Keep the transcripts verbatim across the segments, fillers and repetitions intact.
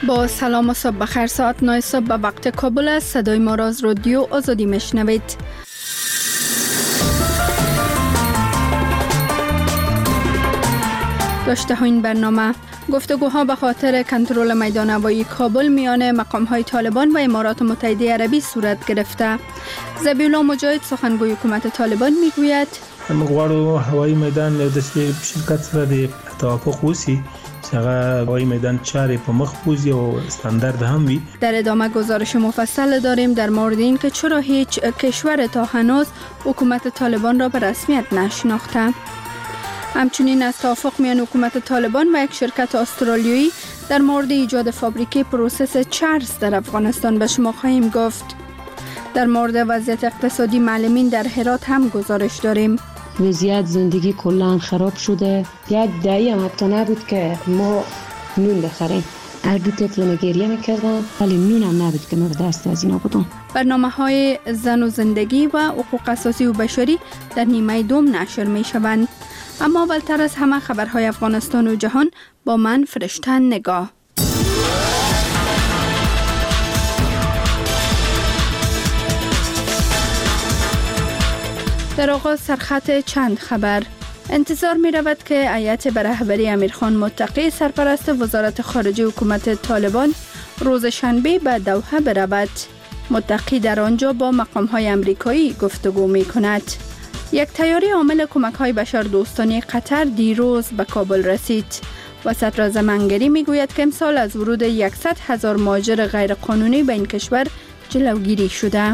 با سلام و صبح بخیر. ساعت نه صبح به وقت کابل است. صدای ما را از رادیو آزادی میشنوید. داشته ها این برنامه گفتگوها به خاطر کنترل میدان هوایی کابل میان مقام های طالبان و امارات متحده عربی صورت گرفته. ذبیحالله مجاهد سخنگوی حکومت طالبان میگوید مغواړو هوایی میدان د شرکت سره د توافق وسی هغه هوایی میدان چارې په مخ بوزي او استاندارد هم وي. در ادامه گزارش مفصل داریم در مورد این که چرا هیچ کشور تا هنوز حکومت طالبان را به رسمیت نشناخته. همچنین از توافق میان حکومت طالبان و یک شرکت استرالیایی در مورد ایجاد فابریکه پروسس چرس در افغانستان به شما خواهیم گفت. در مورد وضعیت اقتصادی معلمین در هرات هم گزارش داریم. وضعیت زندگی کلان خراب شده. یک دهه هم حتی نبود که ما نون بخریم. هر دو طفل گریه میکردن ولی نون هم نبود که ما به دست از اینا بودم. برنامه های زن و زندگی و حقوق اساسی و بشری در نیمه دوم نشر می شوند. اما اولتر از همه خبرهای افغانستان و جهان با من فرشته نگاه. در آغاز سرخط چند خبر. انتظار می رود که هیئت به رهبری امیرخان متقی سرپرست وزارت خارجه حکومت طالبان روز شنبه به دوحه برود. متقی در آنجا با مقام های امریکایی گفتگو می کند. یک تیاره عامل کمک های بشردوستانه قطر دیروز به کابل رسید. وسط رزمنگری می گوید که امسال از ورود صد هزار مهاجر غیرقانونی به این کشور جلوگیری شده.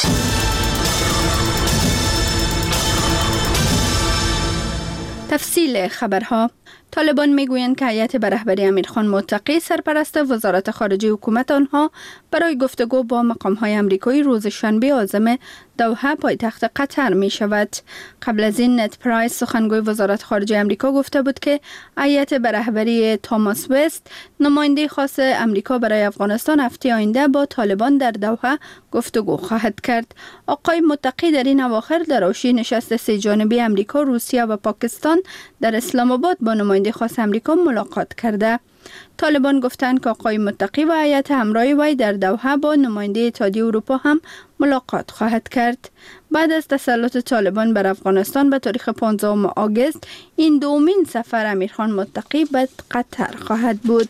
تفصیل خبرها. طالبان میگویند که هیئت به رهبری امیرخان متقی سرپرست وزارت خارجه حکومت آنها برای گفتگو با مقام‌های امریکایی روز شنبه عازم دوحه پایتخت قطر می شود. قبل از این نت پرایس سخنگوی وزارت خارجه امریکا گفته بود که هیئت به رهبری توماس وست نماینده خاص امریکا برای افغانستان هفته آینده با طالبان در دوحه گفتگو خواهد کرد. آقای متقی در این اواخر در حاشیه نشست سه جانبه امریکا، روسیه و پاکستان در اسلام آباد با نماینده خاص امریکا ملاقات کرده. طالبان گفتند که آقای متقی و هیئت همراه وی در دوحه با نماینده اتحادیه اروپا هم ملاقات خواهد کرد. بعد از تسلط طالبان بر افغانستان به تاریخ پانزدهم آگوست این دومین سفر امیرخان متقی به قطر خواهد بود.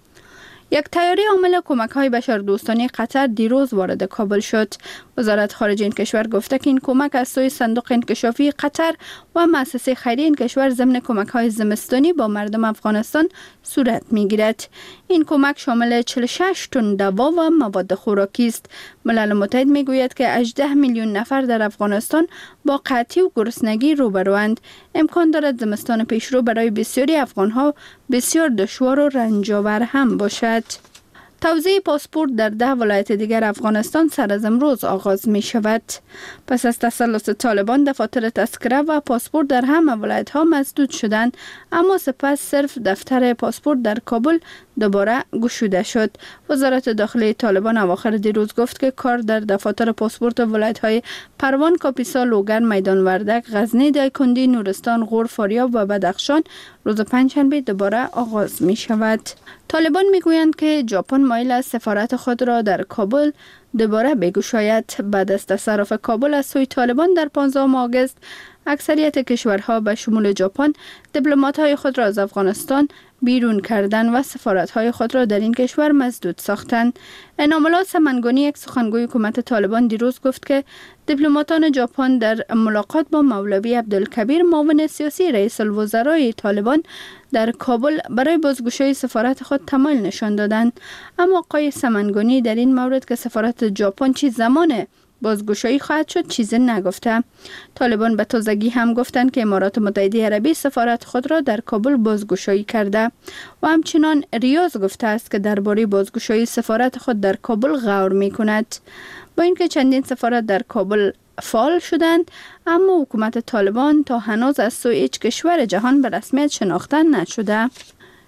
یک تیاره عامل کمک‌های بشردوستانه قطر دیروز وارد کابل شد. وزارت خارجه این کشور گفته که این کمک از سوی صندوق انکشافی قطر و مؤسسه خیریه این کشور ضمن کمک‌های زمستانی با مردم افغانستان صورت می‌گیرد. این کمک شامل چهل و شش تن دوا و مواد خوراکی است. ملل متحد می‌گوید که هجده میلیون نفر در افغانستان با قحطی و گرسنگی روبروند. امکان دارد زمستان پیشرو برای بسیاری افغان‌ها بسیار دشوار و رنج‌آور هم باشد. توزیع پاسپورت در ده ولایت دیگر افغانستان سر از امروز آغاز می شود. پس از تسلط طالبان دفاتر تذکره و پاسپورت در همه ولایت ها مسدود شدند، اما سپس صرف دفتر پاسپورت در کابل دوباره گشوده شد. وزارت داخلی طالبان اواخر دیروز گفت که کار در دفاتر پاسپورت ولایت های پروان، کاپیسا، لوگر، میدان وردک، غزنی، دایکندی، نورستان، غور، فاریاب و بدخشان روز پنجشنبه دوباره آغاز می شود. طالبان می گویند که ژاپن مایل است سفارت خود را در کابل دوباره بگشاید. بعد از تصرف کابل از سوی طالبان در پانزدهم آگوست اکثریت کشورها به شمول ژاپن دیپلمات‌های خود را از افغانستان بیرون کردند و سفارت‌های خود را در این کشور مسدود ساختند. انعام الله سمنگانی، یک سخنگوی حکومت طالبان، دیروز گفت که دیپلماتان ژاپن در ملاقات با مولوی عبدالکبیر، معاون سیاسی رئیس الوزرای طالبان در کابل، برای بازگشایی سفارت خود تمایل نشان دادند. اما آقای سمنگانی در این مورد که سفارت ژاپن چی زمان بازگشایی خواهد شد چیزی نگفته. طالبان به تازگی هم گفتند که امارات متحده عربی سفارت خود را در کابل بازگشایی کرده و همچنان ریاض گفته است که درباره بازگشایی سفارت خود در کابل غور می کند. با اینکه چندین سفارت در کابل فعال شدند، اما حکومت طالبان تا هنوز از سوی هیچ کشور جهان به رسمیت شناخته نشده.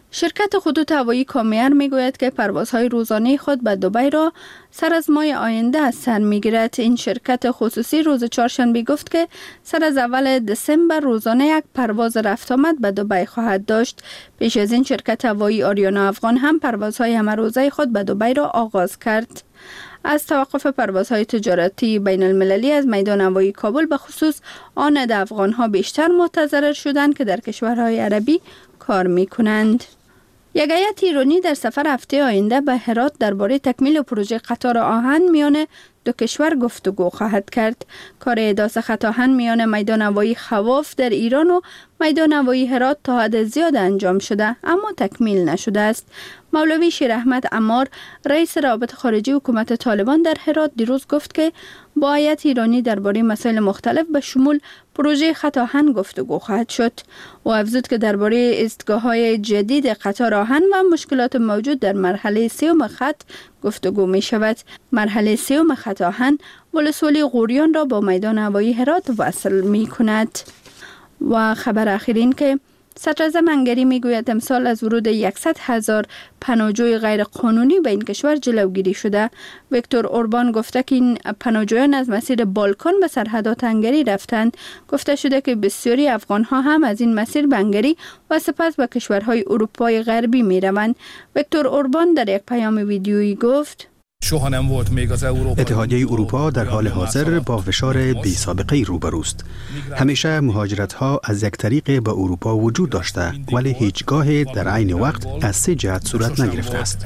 شرکت خطوط هوایی کامیر میگوید که پروازهای روزانه خود به دبی را سر از ماه آینده از سر میگیرد. این شرکت خصوصی روز چهارشنبه گفت که سر از اول دسامبر روزانه یک پرواز رفت آمد به دبی خواهد داشت. پیش از این شرکت هوایی آریانا افغان هم پروازهای همه روزه خود به دبی را آغاز کرد. از توقف پروازهای تجارتی بین المللی از میدان هوایی کابل به خصوص آن عده افغان‌ها بیشتر متضرر شدند که در کشورهای عربی کار می‌کنند. یک هیئت ایرانی در سفر هفته آینده به هرات درباره تکمیل پروژه قطار آهن میان دو کشور گفتگو خواهد کرد. کار احداث خط آهن میان میدان هوایی خواف در ایران و میدان هوایی هرات تا حد زیاد انجام شده اما تکمیل نشده است. مولوی شیر احمد عمار رئیس روابط خارجی حکومت طالبان در هرات دیروز گفت که با هیئت ایرانی درباره مسائل مختلف به شمول پروژه خط آهن گفتگو خواهد شد. او افزود که درباره ایستگاه‌های جدید قطار آهن و مشکلات موجود در مرحله سوم خط گفتگو می شود. مرحله سوم خط آهن ولسوالی غوریان را با میدان هوایی هرات وصل می کند. و خبر اخیرین که صدراعظم هنگری میگوید امسال از ورود صد هزار پناهجوی غیر قانونی به این کشور جلوگیری شده. ویکتور اوربان گفته که این پناهجویان از مسیر بالکان به سرحدات هنگری رفتند. گفته شده که بسیاری افغان ها هم از این مسیر به هنگری و سپس به کشورهای اروپای غربی می روند. ویکتور اوربان در یک پیام ویدیویی گفت: اتحادیه اروپا در حال حاضر با فشار بی سابقه روبروست. همیشه مهاجرت‌ها از یک طریق به اروپا وجود داشته ولی هیچگاه در عین وقت از سه جهت صورت نگرفته است.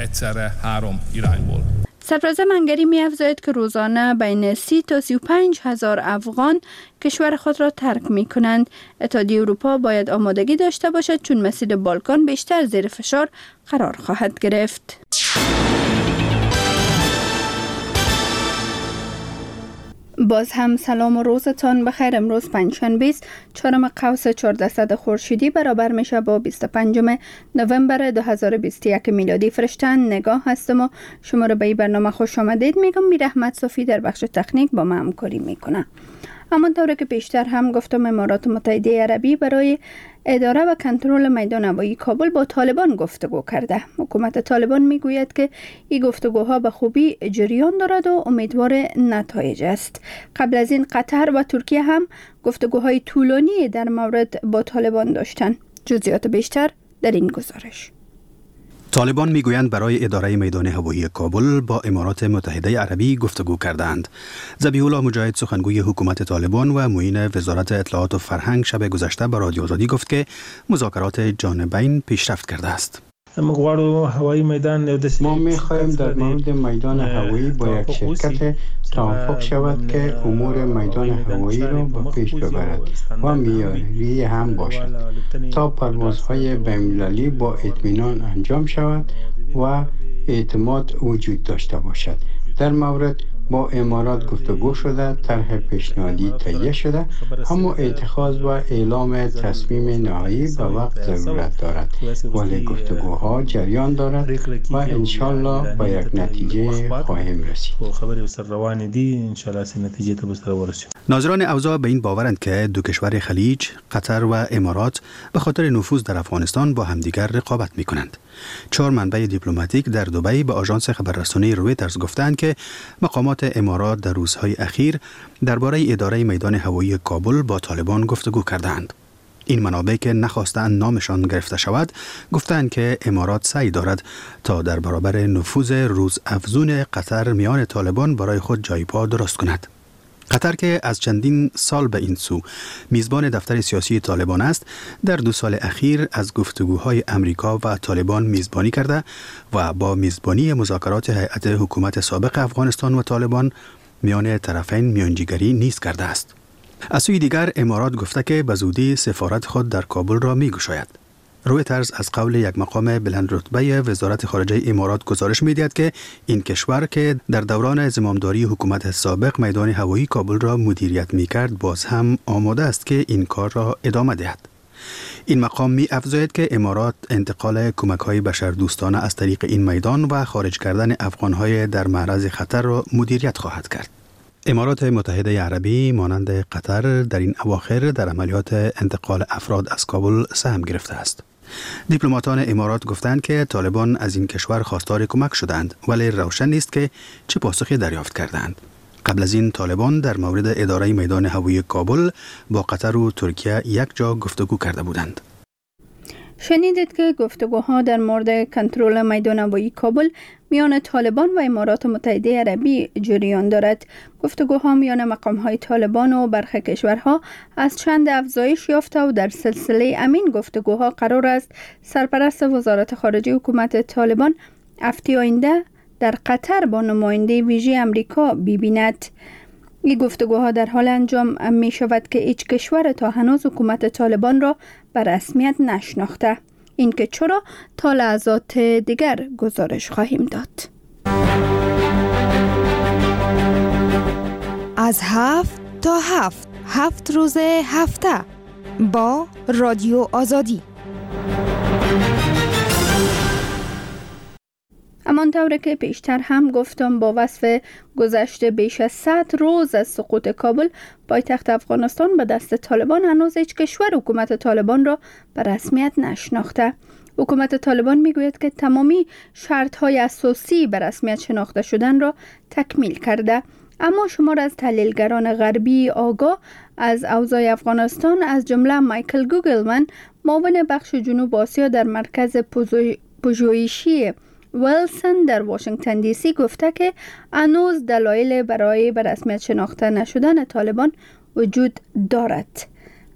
صدراعظم هنگری می افزاید که روزانه بین سی تا سی و پنج هزار افغان کشور خود را ترک می کنند. اتحادیه اروپا باید آمادگی داشته باشد چون مسیر بالکان بیشتر زیر فشار قرار خواهد گرفت. باز هم سلام و روزتان بخیر. امروز پنجشنبه است، چهارم قوس چهاردهصد خورشیدی برابر میشه با بیست و پنجم نوامبر دو هزار و بیست و یک میلادی. فرشتن نگاه هستم و شما رو به این برنامه خوش آمدید میگم. میر احمد صافی در بخش تکنیک با ما همکاری میکنه. اما طوری که پیشتر هم گفتم امارات متحده عربی برای اداره و کنترل میدان هوایی کابل با طالبان گفتگو کرده. حکومت طالبان میگوید که این گفتگوها به خوبی جریان دارد و امیدوار نتایج است. قبل از این قطر و ترکیه هم گفتگوهای طولانی در مورد با طالبان داشتند. جزئیات بیشتر در این گزارش. طالبان میگویند برای اداره میدان هوایی کابل با امارات متحده عربی گفتگو کردند. ذبیح الله مجاهد سخنگوی حکومت طالبان و معین وزارت اطلاعات و فرهنگ شب گذشته به رادیو آزادی گفت که مذاکرات جانبین پیشرفت کرده است. ما می‌خواهیم در مورد میدان هوایی با یک شرکت توافق شود که امور میدان هوایی را به پیش ببرد و معیاری هم باشد تا پروازهای بین‌المللی با اطمینان انجام شود و اعتماد وجود داشته باشد. در مورد با امارات گفتگو شده، طرح پیشنهادی تهیه شده، اما اتخاذ و اعلام تصمیم نهایی به وقت ضرورت دارد، ولی گفتگوها جریان دارد و انشالله با یک نتیجه خواهیم رسید. ناظران اوضاع به این باورند که دو کشور خلیج، قطر و امارات به خاطر نفوذ در افغانستان با همدیگر رقابت می کنند. چهار منبع دیپلماتیک در دبی به آژانس خبررسانی رویترز گفتند که مقامات امارات در روزهای اخیر درباره اداره میدان هوایی کابل با طالبان گفتگو کردند. این منابع که نخواستند نامشان گرفته شود گفتند که امارات سعی دارد تا در برابر نفوذ روزافزون قطر میان طالبان برای خود جای پا درست کند. قطر که از چندین سال به این سو میزبان دفتر سیاسی طالبان است، در دو سال اخیر از گفتگوهای امریکا و طالبان میزبانی کرده و با میزبانی مذاکرات هیئت حکومت سابق افغانستان و طالبان میان طرفین میانجیگری نیز کرده است. از سوی دیگر امارات گفته که به زودی سفارت خود در کابل را میگشاید. رویترز از قول یک مقام بلند رتبه وزارت خارجه امارات گزارش می‌دهد که این کشور که در دوران زمامداری حکومت سابق میدان هوایی کابل را مدیریت می‌کرد باز هم آماده است که این کار را ادامه دهد. این مقام می‌افزاید که امارات انتقال کمک‌های بشردوستانه از طریق این میدان و خارج کردن افغان‌های در معرض خطر را مدیریت خواهد کرد. امارات متحده عربی مانند قطر در این اواخر در عملیات انتقال افراد از کابل سهم گرفته است. دیپلماتان امارات گفتند که طالبان از این کشور خواستار کمک شدند، ولی روشن نیست که چه پاسخی دریافت کردند. قبل از این طالبان در مورد اداره میدان هوایی کابل با قطر و ترکیه یک جا گفتگو کرده بودند. شنیدید که گفتگوها در مورد کنترل میدان هوایی کابل میان طالبان و امارات متحده عربی جریان دارد. گفتگوها میان مقام‌های طالبان و برخی کشورها از چند افزایش یافته و در سلسله امین گفتگوها قرار است سرپرست وزارت خارجه حکومت طالبان هفته آینده در قطر با نماینده ویژه امریکا ببیند. این گفتگوها در حال انجام می شود که هیچ کشور تا هنوز حکومت طالبان را به رسمیت نشناخته. این که چرا تا لحظات دیگر گزارش خواهیم داد. از هفت تا هفت هفت روز هفته با رادیو آزادی. همانطور که پیشتر هم گفتم، با وصف گذشته بیش از صد روز از سقوط کابل پایتخت افغانستان به دست طالبان، هنوز هیچ کشور حکومت طالبان را به رسمیت نشناخته. حکومت طالبان میگوید که تمامی شرط‌های اساسی به رسمیت شناخته شدن را تکمیل کرده، اما شمار از تحلیلگران غربی آگاه از اوضاع افغانستان از جمله مایکل گوگلمن، معاون بخش جنوب آسیا در مرکز پژوهشی ویلسون در واشنگتن دی سی گفته که هنوز دلایل برای به رسمیت شناخته نشدن طالبان وجود دارد.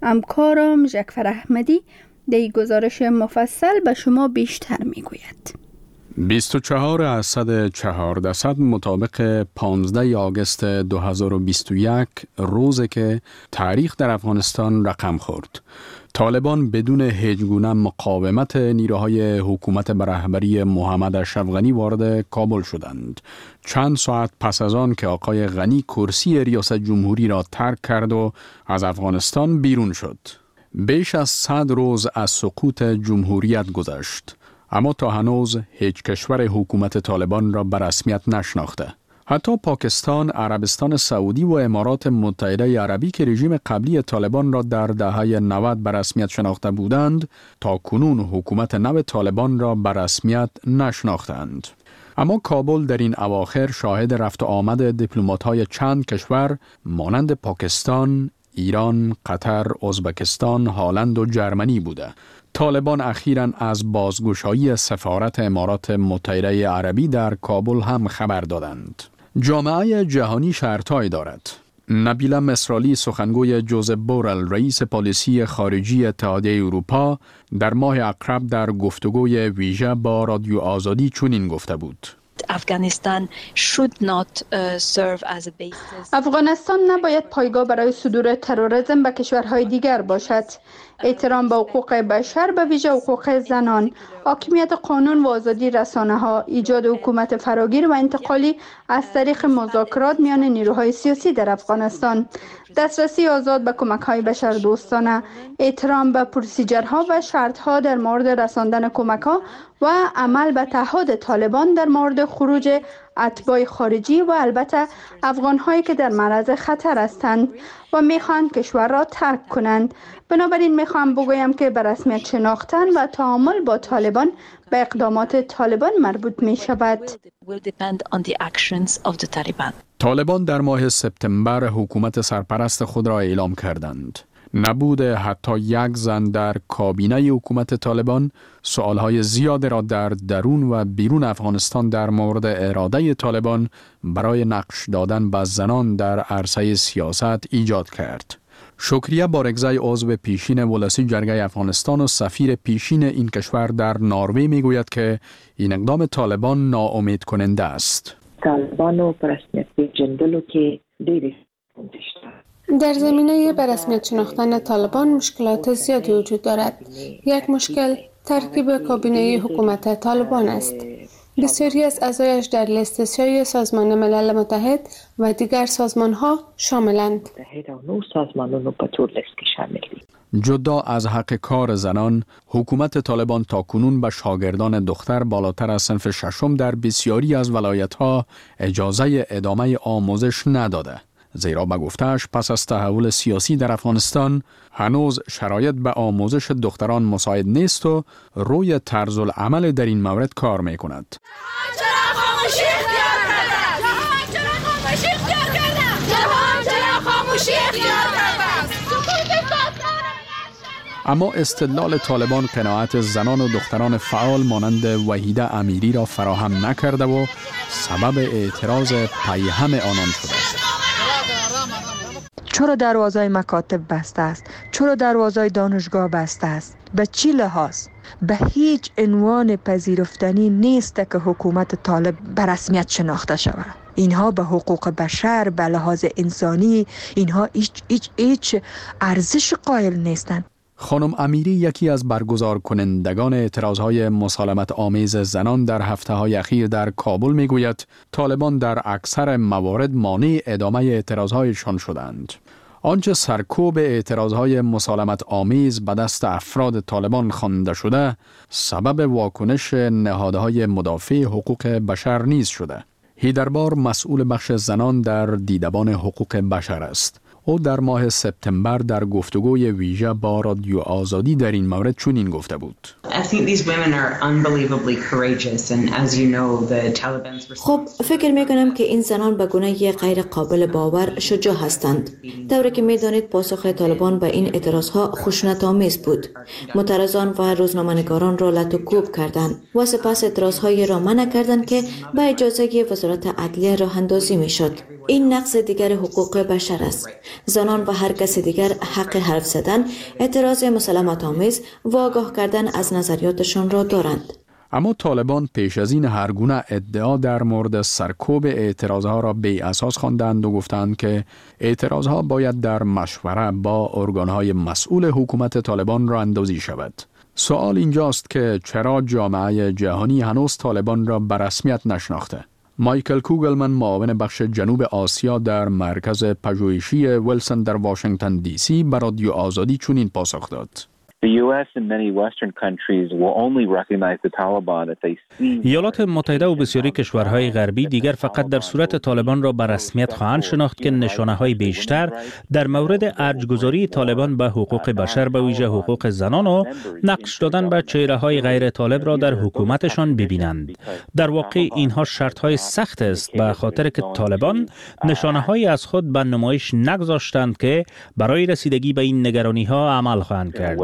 همکارم ژکفر احمدی در این گزارش مفصل به شما بیشتر میگوید. بیست و چهار از صد چهار درصد مطابق پانزده آگوست دو هزار و بیست و یک، روزی که تاریخ در افغانستان رقم خورد. طالبان بدون هیچ گونه مقاومت نیروهای حکومت به رهبری محمد اشرف غنی وارد کابل شدند. چند ساعت پس از آن که آقای غنی کرسی ریاست جمهوری را ترک کرد و از افغانستان بیرون شد. بیش از صد روز از سقوط جمهوریت گذشت، اما تا هنوز هیچ کشور حکومت طالبان را به رسمیت نشناخته. حتی پاکستان، عربستان سعودی و امارات متحده عربی که رژیم قبلی طالبان را در دهه نود به رسمیت شناخته بودند، تا کنون حکومت نو طالبان را به رسمیت نشناختند. اما کابل در این اواخر شاهد رفت و آمد دیپلمات‌های چند کشور مانند پاکستان، ایران، قطر، ازبکستان، هلند و جرمنی بوده. طالبان اخیراً از بازگشایی سفارت امارات متحده عربی در کابل هم خبر دادند. جامعه جهانی شرطهایی دارد. نبیله مصرالی، سخنگوی جوزف بورل، رئیس پالیسی خارجی اتحادیه اروپا، در ماه اکتبر در گفتگوی ویژه با رادیو آزادی چنین گفته بود: افغانستان should not uh, serve as a basis. افغانستان نباید پایگاه برای صدور تروریسم به کشورهای دیگر باشد. احترام به حقوق بشر، به ویژه حقوق زنان، حاکمیت قانون و آزادی رسانه ها، ایجاد حکومت فراگیر و انتقالی از طریق مذاکرات میان نیروهای سیاسی در افغانستان، دسترسی آزاد به کمک های بشر دوستانه، احترام به پروسیجرها و شرط ها در مورد رساندن کمک ها و عمل به تعهد طالبان در مورد خروج اتباع خارجی و البته افغان هایی که در معرض خطر هستند و میخوان کشور را ترک کنند. بنابراین میخوام بگویم که به رسمیت شناختن و تعامل با طالبان به اقدامات طالبان مربوط می شود. طالبان در ماه سپتامبر حکومت سرپرست خود را اعلام کردند. نبود حتی یک زن در کابینه حکومت طالبان سوالهای زیاد را در درون و بیرون افغانستان در مورد اراده طالبان برای نقش دادن به زنان در عرصه سیاست ایجاد کرد. شکریه بارگزای عضو پیشین ولسی جرگه افغانستان و سفیر پیشین این کشور در نروژ میگوید که این اقدام طالبان ناامید کننده است. طالبانو پر رسمیت پیژندلو کې ډېرې در زمینه به رسمیت شناختن طالبان مشکلات زیادی وجود دارد. یک مشکل ترکیب کابینه حکومت طالبان است. بسیاری از اعضایش در لیست سیاه سازمان ملل متحد و دیگر سازمان‌ها شاملند. جدا از حق کار زنان، حکومت طالبان تاکنون به شاگردان دختر بالاتر از صنف ششم در بسیاری از ولایت‌ها اجازه ادامه آموزش نداده. زیرا به گفته‌اش پس از تحول سیاسی در افغانستان هنوز شرایط به آموزش دختران مساعد نیست و روی طرز العمل در این مورد کار می کند. اما استدلال طالبان قناعت زنان و دختران فعال مانند وحیده امیری را فراهم نکرده و سبب اعتراض پیهم آنان شده است. چرا دروازه مکاتب بسته است؟ چرا دروازه دانشگاه بسته است؟ به چی لحاظ؟ به هیچ عنوان پذیرفتنی نیست که حکومت طالب به رسمیت شناخته شود. اینها به حقوق بشر، به لحاظ انسانی، اینها هیچ هیچ هیچ ارزش قائل نیستند. خانم امیری یکی از برگزار کنندگان اعتراضهای مسالمت آمیز زنان در هفته‌های اخیر در کابل میگوید طالبان در اکثر موارد مانع ادامه اعتراضهایشان شدند. آنچه سرکوب اعتراضهای مسالمت آمیز به دست افراد طالبان خوانده شده سبب واکنش نهادهای مدافع حقوق بشر نیز شده. هیدربار مسئول بخش زنان در دیدبان حقوق بشر است. او در ماه سپتامبر در گفتگوی ویژه با رادیو آزادی در این مورد چنین گفته بود. خب فکر می کنم که این زنان به گونه غیر قابل باور شجاع هستند. طوری که می دانید پاسخ طالبان به این اعتراضها خشونت آمیز بود. معترضان و روزنامه‌نگاران را لط و کوب کردند و سپس اعتراضهای را منع کردند که به اجازه وزارت عدلیه راه اندازی می شد. این نقض دیگر حقوق بشر است. زنان و هر کس دیگر حق حرف زدن، اعتراض مسالمت آمیز و آگاه کردن از نظریاتشان را دارند. اما طالبان پیش از این هر گونه ادعا در مورد سرکوب اعتراضها را بی اساس خواندند و گفتند که اعتراضها باید در مشوره با ارگانهای مسئول حکومت طالبان را اندازی شود. سوال اینجاست که چرا جامعه جهانی هنوز طالبان را به رسمیت نشناخته؟ مایکل کوگلمن معاون بخش جنوب آسیا در مرکز پژوهشی ویلسون در واشنگتن دی سی به رادیو آزادی چنین پاسخ داد. ایالات متحده و بسیاری کشورهای غربی دیگر فقط در صورت طالبان را به رسمیت خواهند شناخت که نشانه‌های بیشتر در مورد ارجگذاری طالبان به حقوق بشر به ویژه حقوق زنان و نقش دادن به چهره‌های غیر طالب را در حکومتشان ببینند. در واقع اینها شرط‌های سخت است به خاطر که طالبان نشانه‌هایی از خود به نمایش نگذاشتند که برای رسیدگی به این نگرانی‌ها عمل خواهند کرد.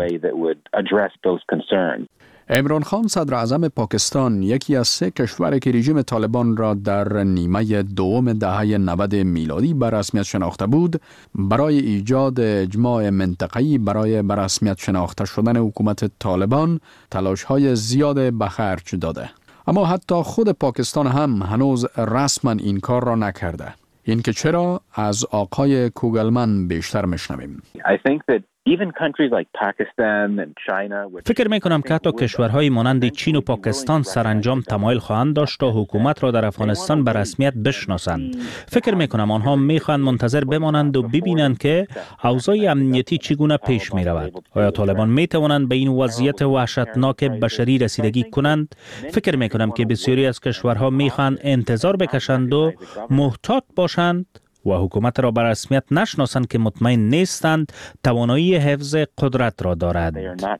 عمران خان صدر اعظم پاکستان یکی از سه کشور که رژیم طالبان را در نیمه دوم دهه نود میلادی به رسمیت شناخته بود برای ایجاد اجماع منطقه‌ای برای به رسمیت شناخته شدن حکومت طالبان تلاش‌های زیاد به خرج داده. اما حتی خود پاکستان هم هنوز رسما این کار را نکرده. این که چرا از آقای کوگلمن بیشتر میشنویم. فکر می کنم که حتی کشورهای مانند چین و پاکستان سرانجام تمایل خواهند داشت تا حکومت را در افغانستان به رسمیت بشناسند. فکر می کنم آنها می خواهند منتظر بمانند و ببینند که اوضاع امنیتی چگونه پیش می رود. آیا طالبان می توانند به این وضعیت وحشتناک بشری رسیدگی کنند؟ فکر می کنم که بسیاری از کشورها می خواهند انتظار بکشند و محتاط باشند و حکومت را به رسمیت نشناسند که مطمئن نیستند توانایی حفظ قدرت را دارد.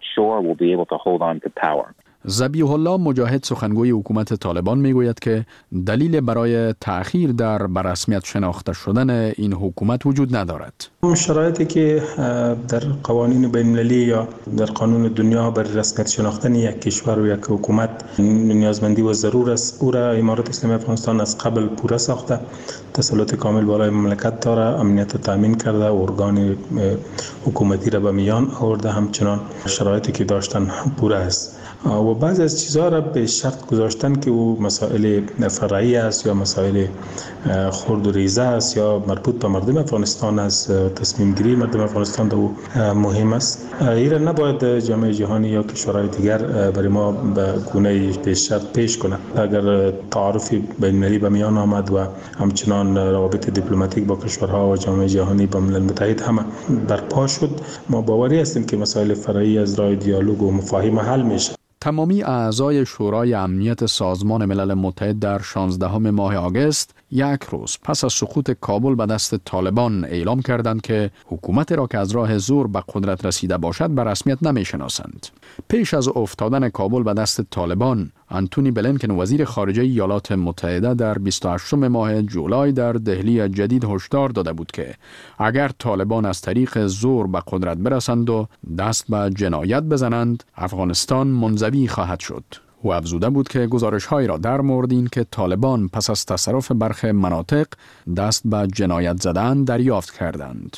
ذبیح الله مجاهد سخنگوی حکومت طالبان میگوید که دلیل برای تأخیر در به رسمیت شناخته شدن این حکومت وجود ندارد. شرایطی که در قوانین بین المللی یا در قانون دنیا بر رسمیت شناختن یک کشور و یک حکومت نیازمندی و ضرور است. او را امارات اسلامی افغانستان از قبل پوره ساخته، تسلط کامل بالای مملکت داره، امنیت تامین کرده، ارگان حکومتی را به میان آورده، همچنان شرایطی که داشتن پوره است. و بعضی از چیزها را به شرط گذاشتن که او مسائل فرعی است یا مسائل خرد و ریزه است یا مربوط به مردم افغانستان است، تصمیم گیری مردم افغانستان دو مهم است. این نباید جامعه جهانی یا کشورهای دیگر برای ما به گونه به شرط پیش کنند. اگر تعارف بین المللی به میان آمد و همچنان روابط دیپلماتیک با کشورها و جامعه جهانی با ملل متحد هم برپا شد، ما باوری هستیم که مسائل فرعی از راه دیالوگ و مفاهیم حل میشه. تمامی اعضای شورای امنیت سازمان ملل متحد در شانزدهم ماه آگوست یک روز پس از سقوط کابل به دست طالبان اعلام کردند که حکومت را که از راه زور به قدرت رسیده باشد به رسمیت نمی‌شناسند. پیش از افتادن کابل به دست طالبان، آنتونی بلینکن وزیر خارجه ایالات متحده در بیست و هشتم ماه جولای در دهلی جدید هشدار داده بود که اگر طالبان از طریق زور به قدرت برسند و دست به جنایت بزنند، افغانستان منزوی خواهد شد. او افزوده بود که گزارش‌هایی را در مورد این که طالبان پس از تصرف برخی مناطق دست به جنایت زدن دریافت کردند.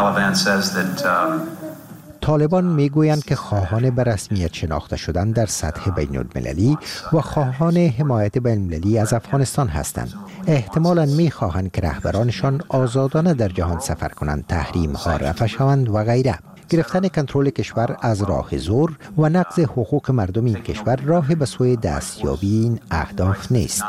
طالبان میگویند که خواهان به رسمیت شناخته شدن در سطح بین المللی و خواهان حمایت بین المللی از افغانستان هستند. احتمالاً میخواهند که رهبرانشان آزادانه در جهان سفر کنند، تحریم ها رفع شوند و غیره. گرفتن کنترل کشور از راه زور و نقض حقوق مردم این کشور راه به سوی دستیابی این اهداف نیست.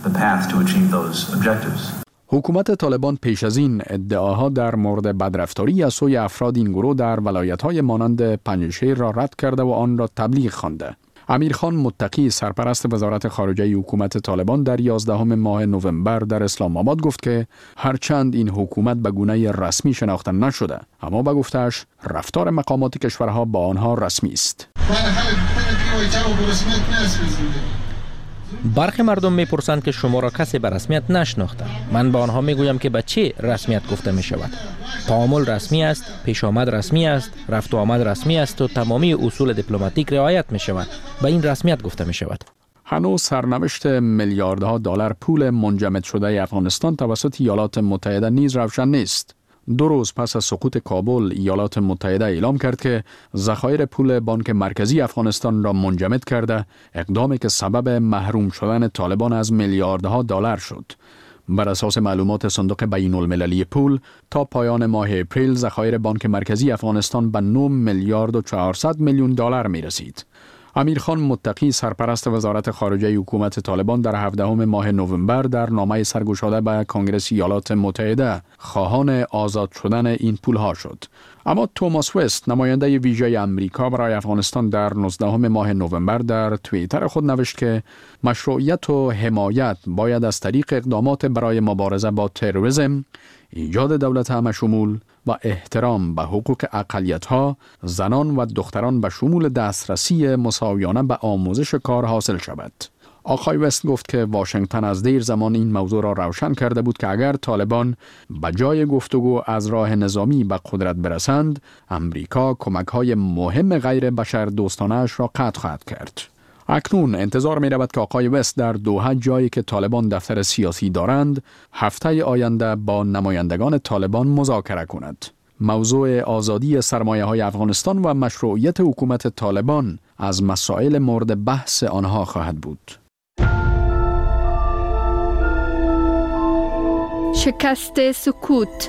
حکومت طالبان پیش از این ادعاها در مورد بدرفتاری از سوی افراد این گروه در ولایت‌های مانند پنجشیر را رد کرده و آن را تبلیغ خوانده. امیرخان متقی سرپرست وزارت خارجه حکومت طالبان در یازدهم ماه نوامبر در اسلام آباد گفت که هرچند این حکومت به گونه رسمی شناخته نشده، اما به گفتش رفتار مقامات کشورها با آنها رسمی است. برخی مردم میپرسند که شما را کسی به رسمیت نشناخته. من به آنها میگویم که به چه رسمیت گفته می شود. تعامل رسمی است، پیش آمد رسمی است، رفت و آمد رسمی است و تمامی اصول دیپلماتیک رعایت می شود. به این رسمیت گفته می شود. هنوز سرنوشت میلیاردها دلار پول منجمد شده افغانستان توسط ایالات متحده نیز روشن نیست. دو روز پس از سقوط کابل، ایالات متحده اعلام کرد که ذخایر پول بانک مرکزی افغانستان را منجمد کرده، اقدامی که سبب محروم شدن طالبان از میلیاردها دلار شد. بر اساس معلومات صندوق بین المللی پول، تا پایان ماه اپریل ذخایر بانک مرکزی افغانستان به نه میلیارد و چهارصد میلیون دلار می رسید. امیرخان متقی سرپرست وزارت خارجه حکومت طالبان در هفدهم ماه نوامبر در نامه سرگشاده به کنگره ایالات متحده خواهان آزاد شدن این پولها شد. اما توماس وست، نماینده ویژه امریکا برای افغانستان، در نوزدهم ماه نوامبر در توییتر خود نوشت که مشروعیت و حمایت باید از طریق اقدامات برای مبارزه با تروریسم، ایجاد دولت همه‌شمول و احترام به حقوق اقلیت‌ها، زنان و دختران به شمول دسترسی مساویانه به آموزش کار حاصل شود. آقای وست گفت که واشنگتن از دیر زمان این موضوع را روشن کرده بود که اگر طالبان به جای گفتگو از راه نظامی به قدرت برسند، امریکا کمک‌های مهم غیر بشر دوستانه‌اش را قطع خواهد کرد. اکنون انتظار می رود که آقای وست در دوحه، جایی که طالبان دفتر سیاسی دارند، هفته آینده با نمایندگان طالبان مذاکره کند. موضوع آزادی سرمایه های افغانستان و مشروعیت حکومت طالبان از مسائل مورد بحث آنها خواهد بود. شکست سکوت.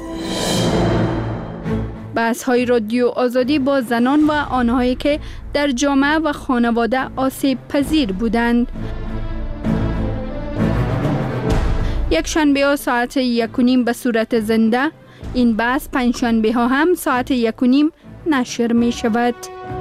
بحث های رادیو آزادی با زنان و آنهایی که در جامعه و خانواده آسیب پذیر بودند. یک شنبه ها ساعت یک و نیم به صورت زنده. این بحث پنج شنبه ها هم ساعت یک و نیم نشر می شود.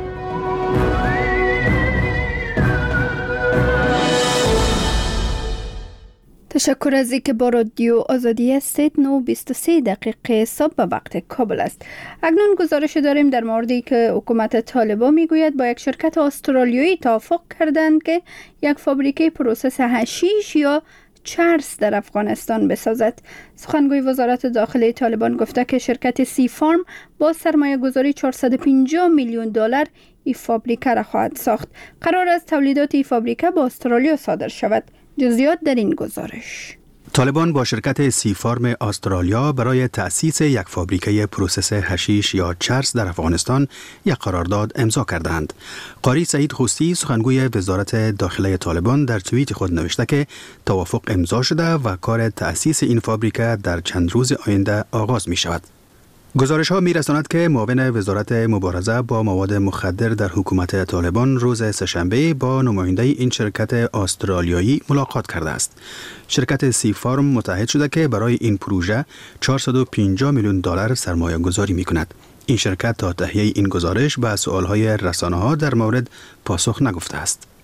تشکر از اینکه با رادیو آزادی هستید. نه و بیست و سه دقیقه صبح به وقت کابل است. اکنون گزارش داریم در موردی که حکومت طالبان میگوید با یک شرکت استرالیایی توافق کردند که یک فابریکه پروسس حشیش یا چرس در افغانستان بسازد. سخنگوی وزارت داخلی طالبان گفته که شرکت سی فارم با سرمایه گذاری چهارصد و پنجاه میلیون دلار این فابریکه را خواهد ساخت. قرار است تولیدات این فابریکه با استرالیا صادر شود. جزئیات در این گزارش. طالبان با شرکت سی فارم استرالیا برای تأسیس یک فابریکه پروسس حشیش یا چرس در افغانستان یک قرارداد امضا کردند. قاری سعید خوستی، سخنگوی وزارت داخلی طالبان، در توییت خود نوشته که توافق امضا شده و کار تأسیس این فابریکه در چند روز آینده آغاز می شود. گزارش ها می رساند که معاون وزارت مبارزه با مواد مخدر در حکومت طالبان روز سه‌شنبه با نماینده این شرکت استرالیایی ملاقات کرده است. شرکت سی فارم متحد شده که برای این پروژه چهارصد و پنجاه میلیون دلار سرمایه گذاری می کند. این شرکت تا تهیه این گزارش به سؤال های رسانه ها در مورد پاسخ نگفته است.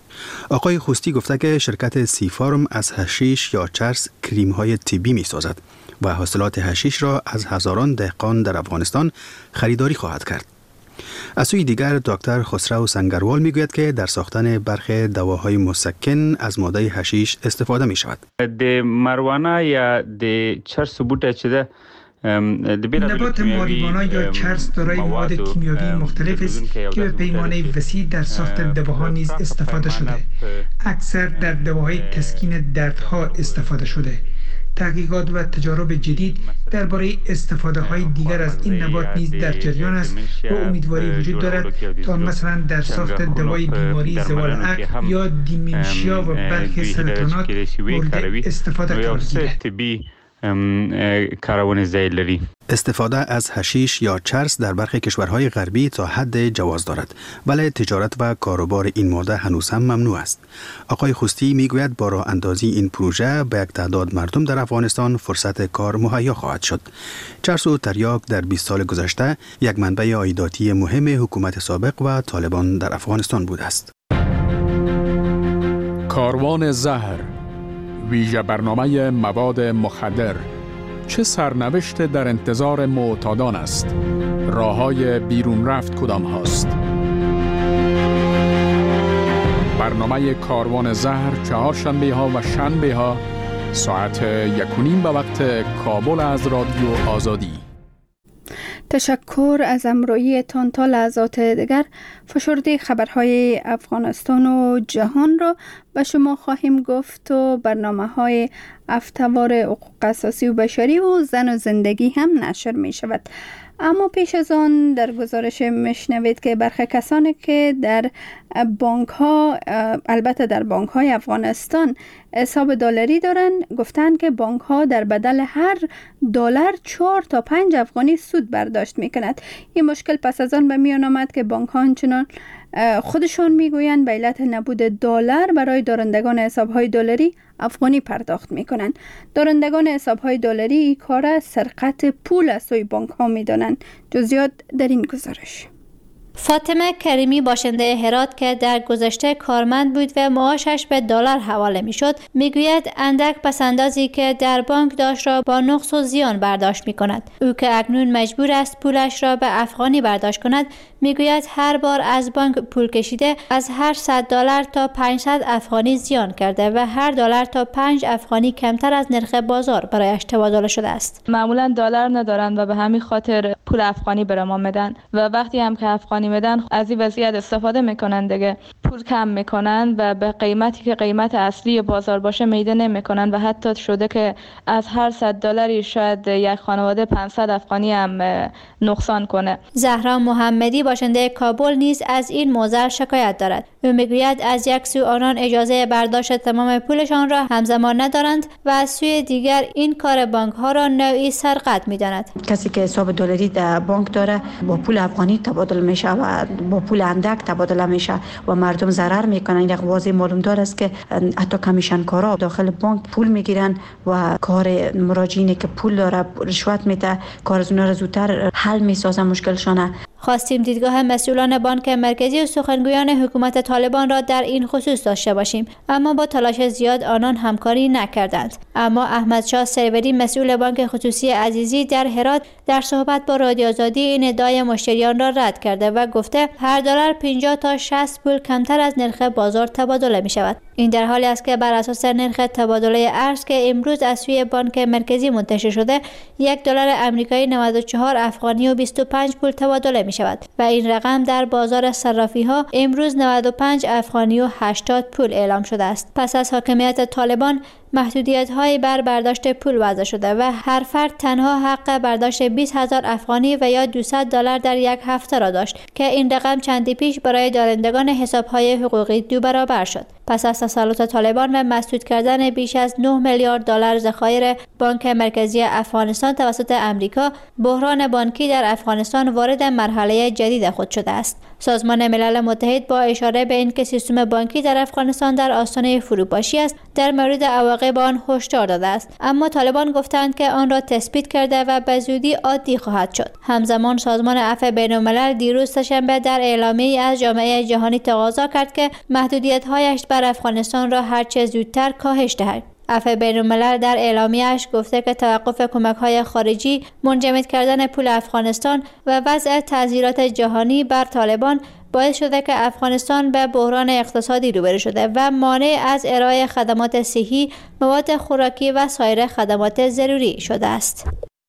آقای خوستی گفته که شرکت سی فارم از حشیش یا چرس کریم های طبی می سازد و حاصلات حشیش را از هزاران دهقان در افغانستان خریداری خواهد کرد. از سوی دیگر دکتر خسرو سنگروال می گوید که در ساختن برخی دواهای مسکن از ماده حشیش استفاده می شود. د مروانه یا د چرس بوته چې ده نبات ماریوانا یا چرس دارای مواد کیمیاوی مختلف است که به پیمانه وسیع در ساخت دواها نیز استفاده شده. اکثر در دواهای تسکین دردها استفاده شده. تحقیقات و تجارب جدید درباره استفاده های دیگر از این نبات نیز در جریان است و امیدواری وجود دارد تا مثلا در ساخت دوای بیماری زوال عقل یا دیمنشیا و برخی سرطانات مورد استفاده قرار گیرد. استفاده از حشیش یا چرس در برخی کشورهای غربی تا حد جواز دارد، ولی تجارت و کاروبار این ماده هنوز هم ممنوع است. آقای خوستی میگوید با راه اندازی این پروژه به یک تعداد مردم در افغانستان فرصت کار مهیا خواهد شد. چرس و تریاک در بیست سال گذشته یک منبع عایداتی مهم حکومت سابق و طالبان در افغانستان بوده است. کاروان زهر، ویژه برنامه مواد مخدر، چه سرنوشت در انتظار معتادان است؟ راه‌های بیرون رفت کدام هاست؟ برنامه کاروان زهر چهارشنبه ها و شنبه ها ساعت یک و نیم به وقت کابل از رادیو آزادی. تشکر از همراهی تان. تا لحظات دیگر فشرده خبرهای افغانستان و جهان را به شما خواهیم گفت و برنامه های افتوار حقوق اساسی و بشری و زن و زندگی هم نشر می شود. اما پیش از آن در گزارش میشنوید که برخی کسانی که در بانک ها، البته در بانک های افغانستان حساب دلاری دارند، گفتند که بانک ها در بدل هر دلار چهار تا پنج افغانی سود برداشت می کند. این مشکل پس از آن به میان آمد که بانک ها همچنان خودشان میگویند به علت نبود دلار برای دارندگان حساب های دلاری افغانی پرداخت می کنند. دارندگان حساب های دلاری این کار سرقت پول از سوی بانک ها می دانند. جزئیات در این گزارش. فاطمه کریمی باشنده هرات که در گذشته کارمند بود و معاشش به دلار حواله می شد میگوید اندک پسندازی که در بانک داشت را با نقص و زیان برداشت می کند. او که اکنون مجبور است پولش را به افغانی برداشت کند میگوید هر بار از بانک پول کشیده از هر صد دلار تا پانصد افغانی زیان کرده و هر دلار تا پنج افغانی کمتر از نرخ بازار برایش تبادله شده است. معمولا دلار ندارند و به همین خاطر پول افغانی به ما میدن و وقتی هم که افغانی میدن از این وضعیت استفاده میکنن دیگه، پول کم میکنن و به قیمتی که قیمت اصلی بازار باشه میده نمیکنن و حتی شده که از هر صد دلاری شاید یک خانواده پانصد افغانی هم نقصان کنه. زهرا محمدی باشنده کابل نیز از این موضوع شکایت دارد. او میگوید از یک سو آنان اجازه برداشت تمام پولشان را همزمان ندارند و از سوی دیگر این کار بانک ها را نوعی سرقت میداند. کسی که حساب دلاری در بانک داره با پول افغانی تبادل میشه و با پول اندک تبادله میشه و مردم ضرر میکنن. این واضح معلوم دار است که حتی کمیشن کارا داخل بانک پول میگیرن و کار مراجعینی که پول داره رشوت میده، کار از اونها را زودتر حل میسازن مشکلشانه. خواستیم دیدگاه مسئولان بانک مرکزی و سخنگویان حکومت طالبان را در این خصوص داشته باشیم، اما با تلاش زیاد آنان همکاری نکردند. اما احمد شاه سروری مسئول بانک خصوصی عزیزی در هرات در صحبت با رادیو آزادی این ادعای مشتریان را رد کرده و گفته هر دلار پنجاه تا شصت پول کمتر از نرخ بازار تبادله می شود. این در حالی است که بر اساس نرخ تبادله ارز که امروز از سوی بانک مرکزی منتشر شده، یک دلار آمریکایی نود و چهار افغانی و بیست و پنج پول تبادله می شود و این رقم در بازار صرافی ها امروز نود و پنج افغانی و هشتاد پول اعلام شده است. پس از حاکمیت طالبان محدودیت های بر برداشت پول وضع شده و هر فرد تنها حق برداشت بیست هزار افغانی و یا دویست دلار در یک هفته را داشت که این رقم چندی پیش برای دارندگان حساب های حقوقی دو برابر شد. پس از تسلط طالبان و مسدود کردن بیش از نه میلیارد دلار ذخایر بانک مرکزی افغانستان توسط امریکا، بحران بانکی در افغانستان وارد مرحله جدید خود شده است. سازمان ملل متحد با اشاره به اینکه سیستم بانکی در افغانستان در آستانه فروپاشی است، در مورد عواقب واقع به آن هشدار داده است، اما طالبان گفتند که آن را تثبیت کرده و به زودی عادی خواهد شد. همزمان سازمان عفو بین‌الملل دیروز سه‌شنبه در اعلامیه‌ای از جامعه جهانی تقاضا کرد که محدودیت‌هایش بر افغانستان را هرچه زودتر کاهش دهد. عفو بین‌الملل در اعلامیه‌اش گفته که توقف کمک‌های خارجی، منجمد کردن پول افغانستان و وضع تعزیرات جهانی بر طالبان باعث شده که افغانستان به بحران اقتصادی روبرو شده و مانع از ارائه خدمات صحی، مواد خوراکی و سایر خدمات ضروری شده است.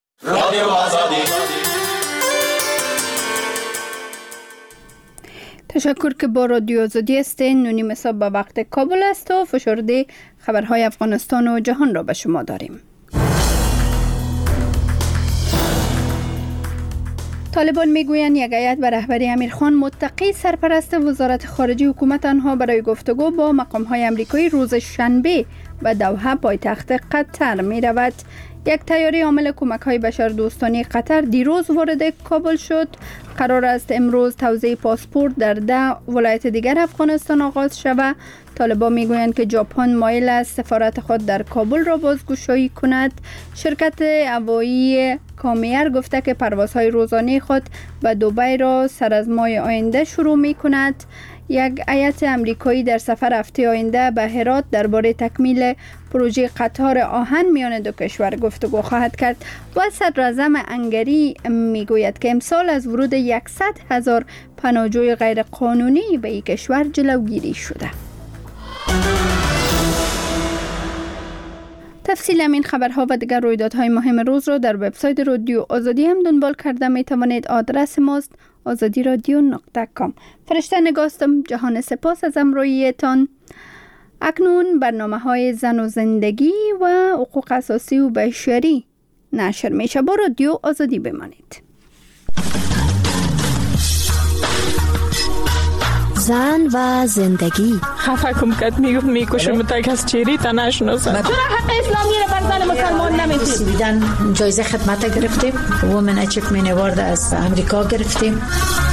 تشکر که با رادیو آزادی هستین. نونیم صبح به وقت کابل است و فشرده خبرهای افغانستان و جهان را به شما داریم. طالبان میگویند یک هیئت به رهبری امیرخان متقی سرپرست وزارت خارجه حکومت آنها برای گفتگو با مقام‌های آمریکایی روز شنبه به دوحه پایتخت قطر می رود. یک طیاره حامل کمک‌های بشردوستانه قطر دیروز وارد کابل شد. قرار است امروز توزیع پاسپورت در ده ولایت دیگر افغانستان آغاز شود. طالبان میگویند که ژاپن مایل است سفارت خود در کابل را بازگشایی کند. شرکت هوایی کامیر گفته که پروازهای روزانه خود به دبی را سر از ماه آینده شروع می کند. یک هیئت امریکایی در سفر هفته آینده به هرات درباره تکمیل پروژه قطار آهن میان دو کشور گفتگو خواهد کرد. و صدر اعظم هنگری میگوید که امسال از ورود صد هزار پناهجوی غیر قانونی به این کشور جلوگیری شده. تفصیل همین خبرها و دیگر رویدادهای مهم روز را در وبسایت رادیو آزادی هم دنبال کرده می توانید. آدرس ماست آزادی رادیو نقطه کام. فرشته نگاستم. جهان سپاس از همراهیتان. اکنون برنامه های زن و زندگی و حقوق اساسی و بشری نشر میشه. با رادیو آزادی بمانید. زن و زندگی. خفه کم کت میگفت میکشم تا از چیری تا نشناسم. چرا حق اسلامی رو بر زن مسلمان نمیدید؟ دیدن جایزه خدمت گرفتیم. وومن اچیومنت اوارد از امریکا گرفتیم.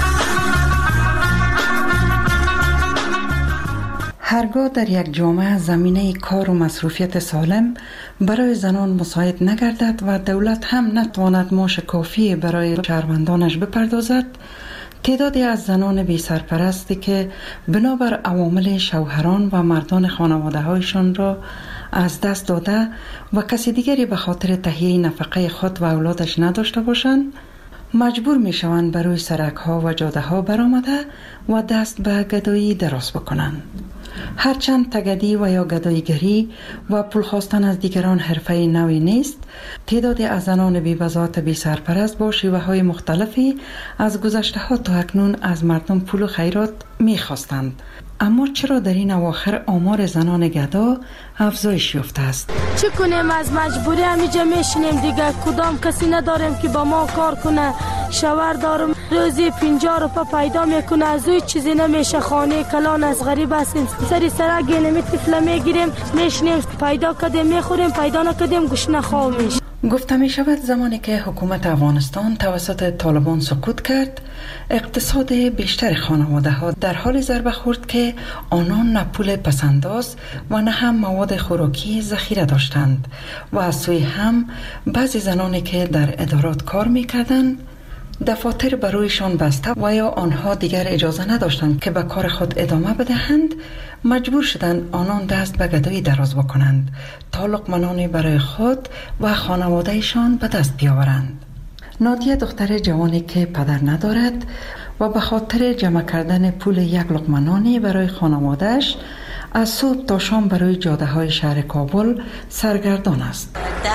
هرگاه در یک جامعه زمینه کار و مصروفیت سالم برای زنان مساعد نگردد و دولت هم نتواند معاش کافی برای شهروندانش بپردازد، تعدادی از زنان بی سرپرستی که بنابر عوامل شوهران و مردان خانواده هایشان را از دست داده و کسی دیگری به خاطر تهیه نفقه خود و اولادش نداشته باشند، مجبور می شوند بر روی سرک ها و جاده ها برآمده و دست به گدایی دراز بکنند. هرچند تگدی و یا گداییگری و پول خواستن از دیگران حرفه نوی نیست، تعدادی از زنان بی بضاعت بی سرپرست با شیوه های مختلفی از گذشته ها تا اکنون از مردم پول و خیرات می خواستند. اما چرا در این اواخر آمار زنان گدا افزایش یافته است؟ چه کنیم؟ از مجبوری همیجا میشینیم دیگه. کدام کسی نداریم که با ما کار کنه. شوهر دارم روزی پنجاه روپه پیدا میکنه، از اوی چیزی نمیشه. خانه کلان از غریب هستیم، سری سرک گینمی طفله میگیریم میشینیم، پیدا کردیم میخوریم، پیدا نکردیم گوشنه خواه میشه. گفته می شود زمانی که حکومت افغانستان توسط طالبان سقوط کرد، اقتصاد بیشتر خانواده ها در حال ضربه خورد که آنان نه پول پسنداز و نه هم مواد خوراکی ذخیره داشتند و از سوی هم بعضی زنانی که در ادارات کار می کردند دفاتر برایشان بسته و یا آنها دیگر اجازه نداشتند که به کار خود ادامه بدهند، مجبور شدند آنان دست به گدایی دراز بکنند تا لقمه برای خود و خانوادهشان به دست بیاورند. نادیه دختر جوانی که پدر ندارد و به خاطر جمع کردن پول یک لقمه نانی برای خانوادهش از صبح تا شام برای جاده های شهر کابل سرگردان است.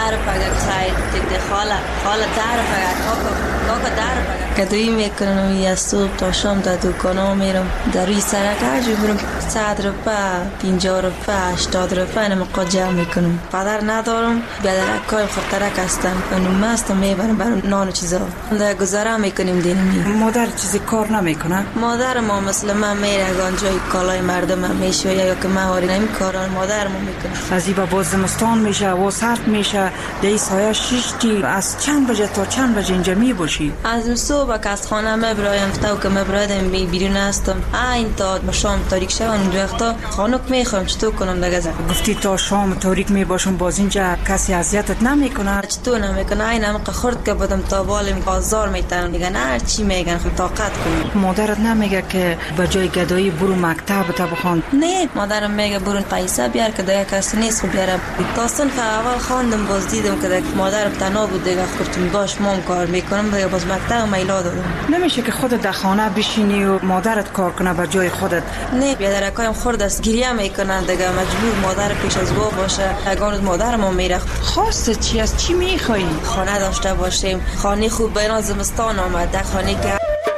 گدایی میکنم یا صبح تا شام در دکانا میرم، در روی سرک هرجی برم صد روپه، پنجاه روپه، هشتاد روپه اینم قد جمع میکنم. پدر ندارم، بیادرکای خطرک هستم، کنم هستم میبرم برام نان و چیزا در گذاره میکنیم دینمی. مادر چیزی کار نمیکنه؟ مادر ما مثل من میره گانجای کالای مردم هم میشه یا که مهاری نمی کاران مادر ما میکنه. از این با بازمستان میشه و سرد میشه، دی سایه شیشتی از چند بجه تا چند بجه اینجا میبوش. باشی؟ از صبح که از خانه مبرایم فتاو که مبرادم بی بیرون هستم این تا با شام تاریک شون اون وقتا خانوک میخوام چطور کنم دیگه؟ گفتی تا شام تاریک می باشم باز اینجا کسی اذیتت نمیکنه؟ چطور نمیکنه؟ این هم خورد که بدم تا بالم بازار میتونم دیگه نه چی میگن خود طاقت کنم. مادرت نمیگه که به جای گدایی برو مکتب تا بخوان؟ نه مادرم میگه برو پیسه بیار که دیگه کسی نیست خو بیارم. داستان که اول خواندم باز دیدم که مادرم تنها بود دیگه گفتم باش مام کار میکنم دیگه باز مکتب میلا دادم. نمیشه که خودت در خانه بشینی و مادرت کار کنه به جای خودت؟ نه بیادرکایم خورد است گریه میکنن دیگه مجبور مادر پیش از گو باشه. اگه مادرم میره خواست چی است؟ چی میخوایی؟ خانه داشته باشیم. خانه خوب بین زمستان آمده خانه که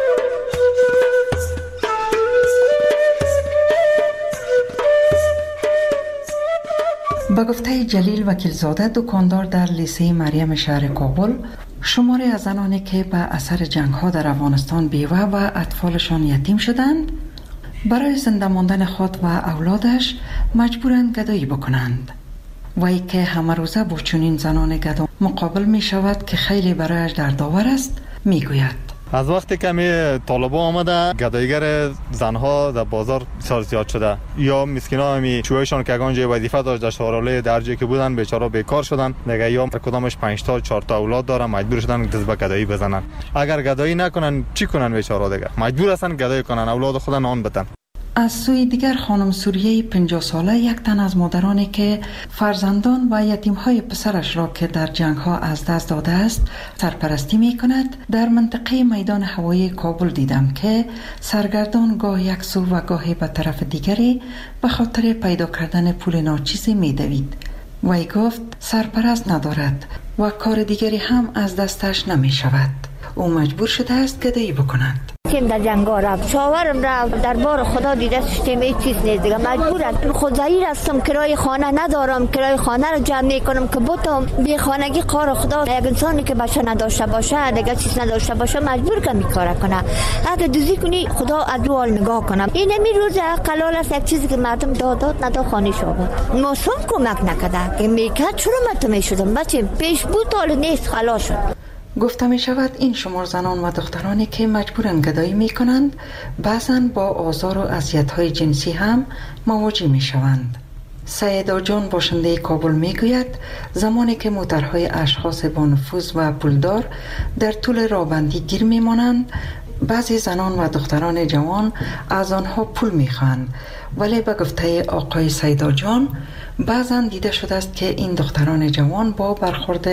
به گفته جلیل وکیلزاده دکاندار در لیسه مریم شهر کابل، شماری از زنانی که به اثر جنگ ها در افغانستان بیوه و اطفالشان یتیم شدند برای زنده ماندن خود و اولادش مجبورند گدایی بکنند. وی که همه روزه با چنین زنان گدا مقابل می شود که خیلی برایش دردآور است می گوید از وقتی که می طالبان آمده گداییگر زنها در بازار بسیار زیاد شده یا مسکینا می چویشان که اگه وظیفه داشت در شوراله درجه که بودن بیچاره بیکار شدن دیگه یا کدامش پنج تا چهار تا اولاد داره مجبور شدن دست به گدایی بزنن. اگر گدایی نکنن چی کنن بیچاره دیگه مجبور هستن گدایی کنن اولاد خود نان بدن. از سوی دیگر خانم سوریه پنجاه ساله یک تن از مادرانی که فرزندان و یتیم‌های پسرش را که در جنگ‌ها از دست داده است سرپرستی می‌کند در منطقه میدان هوایی کابل دیدم که سرگردان گاه یک سو و گاهی به طرف دیگری به خاطر پیدا کردن پول ناچیزی می‌دوید. وی گفت سرپرست ندارد و کار دیگری هم از دستش نمی‌شود. او مجبور شده است گدایی بکند. کم در جنگا رفت شاورم رفت در بار خدا دیده سیستم هیچ چیز نیست دیگه مجبورم خود ضعیف هستم کرای خانه ندارم کرای خانه رو جمع میکنم که بتم بی خانگی قار خدا یک انسانی که بچه نداشته باشه دیگه چیز نداشته باشه مجبور که میکاره کنه اگه دوزی کنی خدا از دو حال نگاه کنم این می روز قلال است یک چیزی که مردم دادات ندا خانه شود موسم کمک نکرده که میکرد چرا متو میشدم بچه پیش بود حال نیست خلاص شد. گفته می شود این شمار زنان و دخترانی که مجبورن گدایی می کنند بعضاً با آزار و اذیت‌های جنسی هم مواجه می شوند. سیدا جان باشنده کابل می گوید زمانی که موترهای اشخاص با نفوذ و پولدار در طول راهبندی گیر می مانند بعضی زنان و دختران جوان از آنها پول می خواهند ولی به گفته آقای سیدا جان بعضا دیده شده است که این دختران جوان با برخورد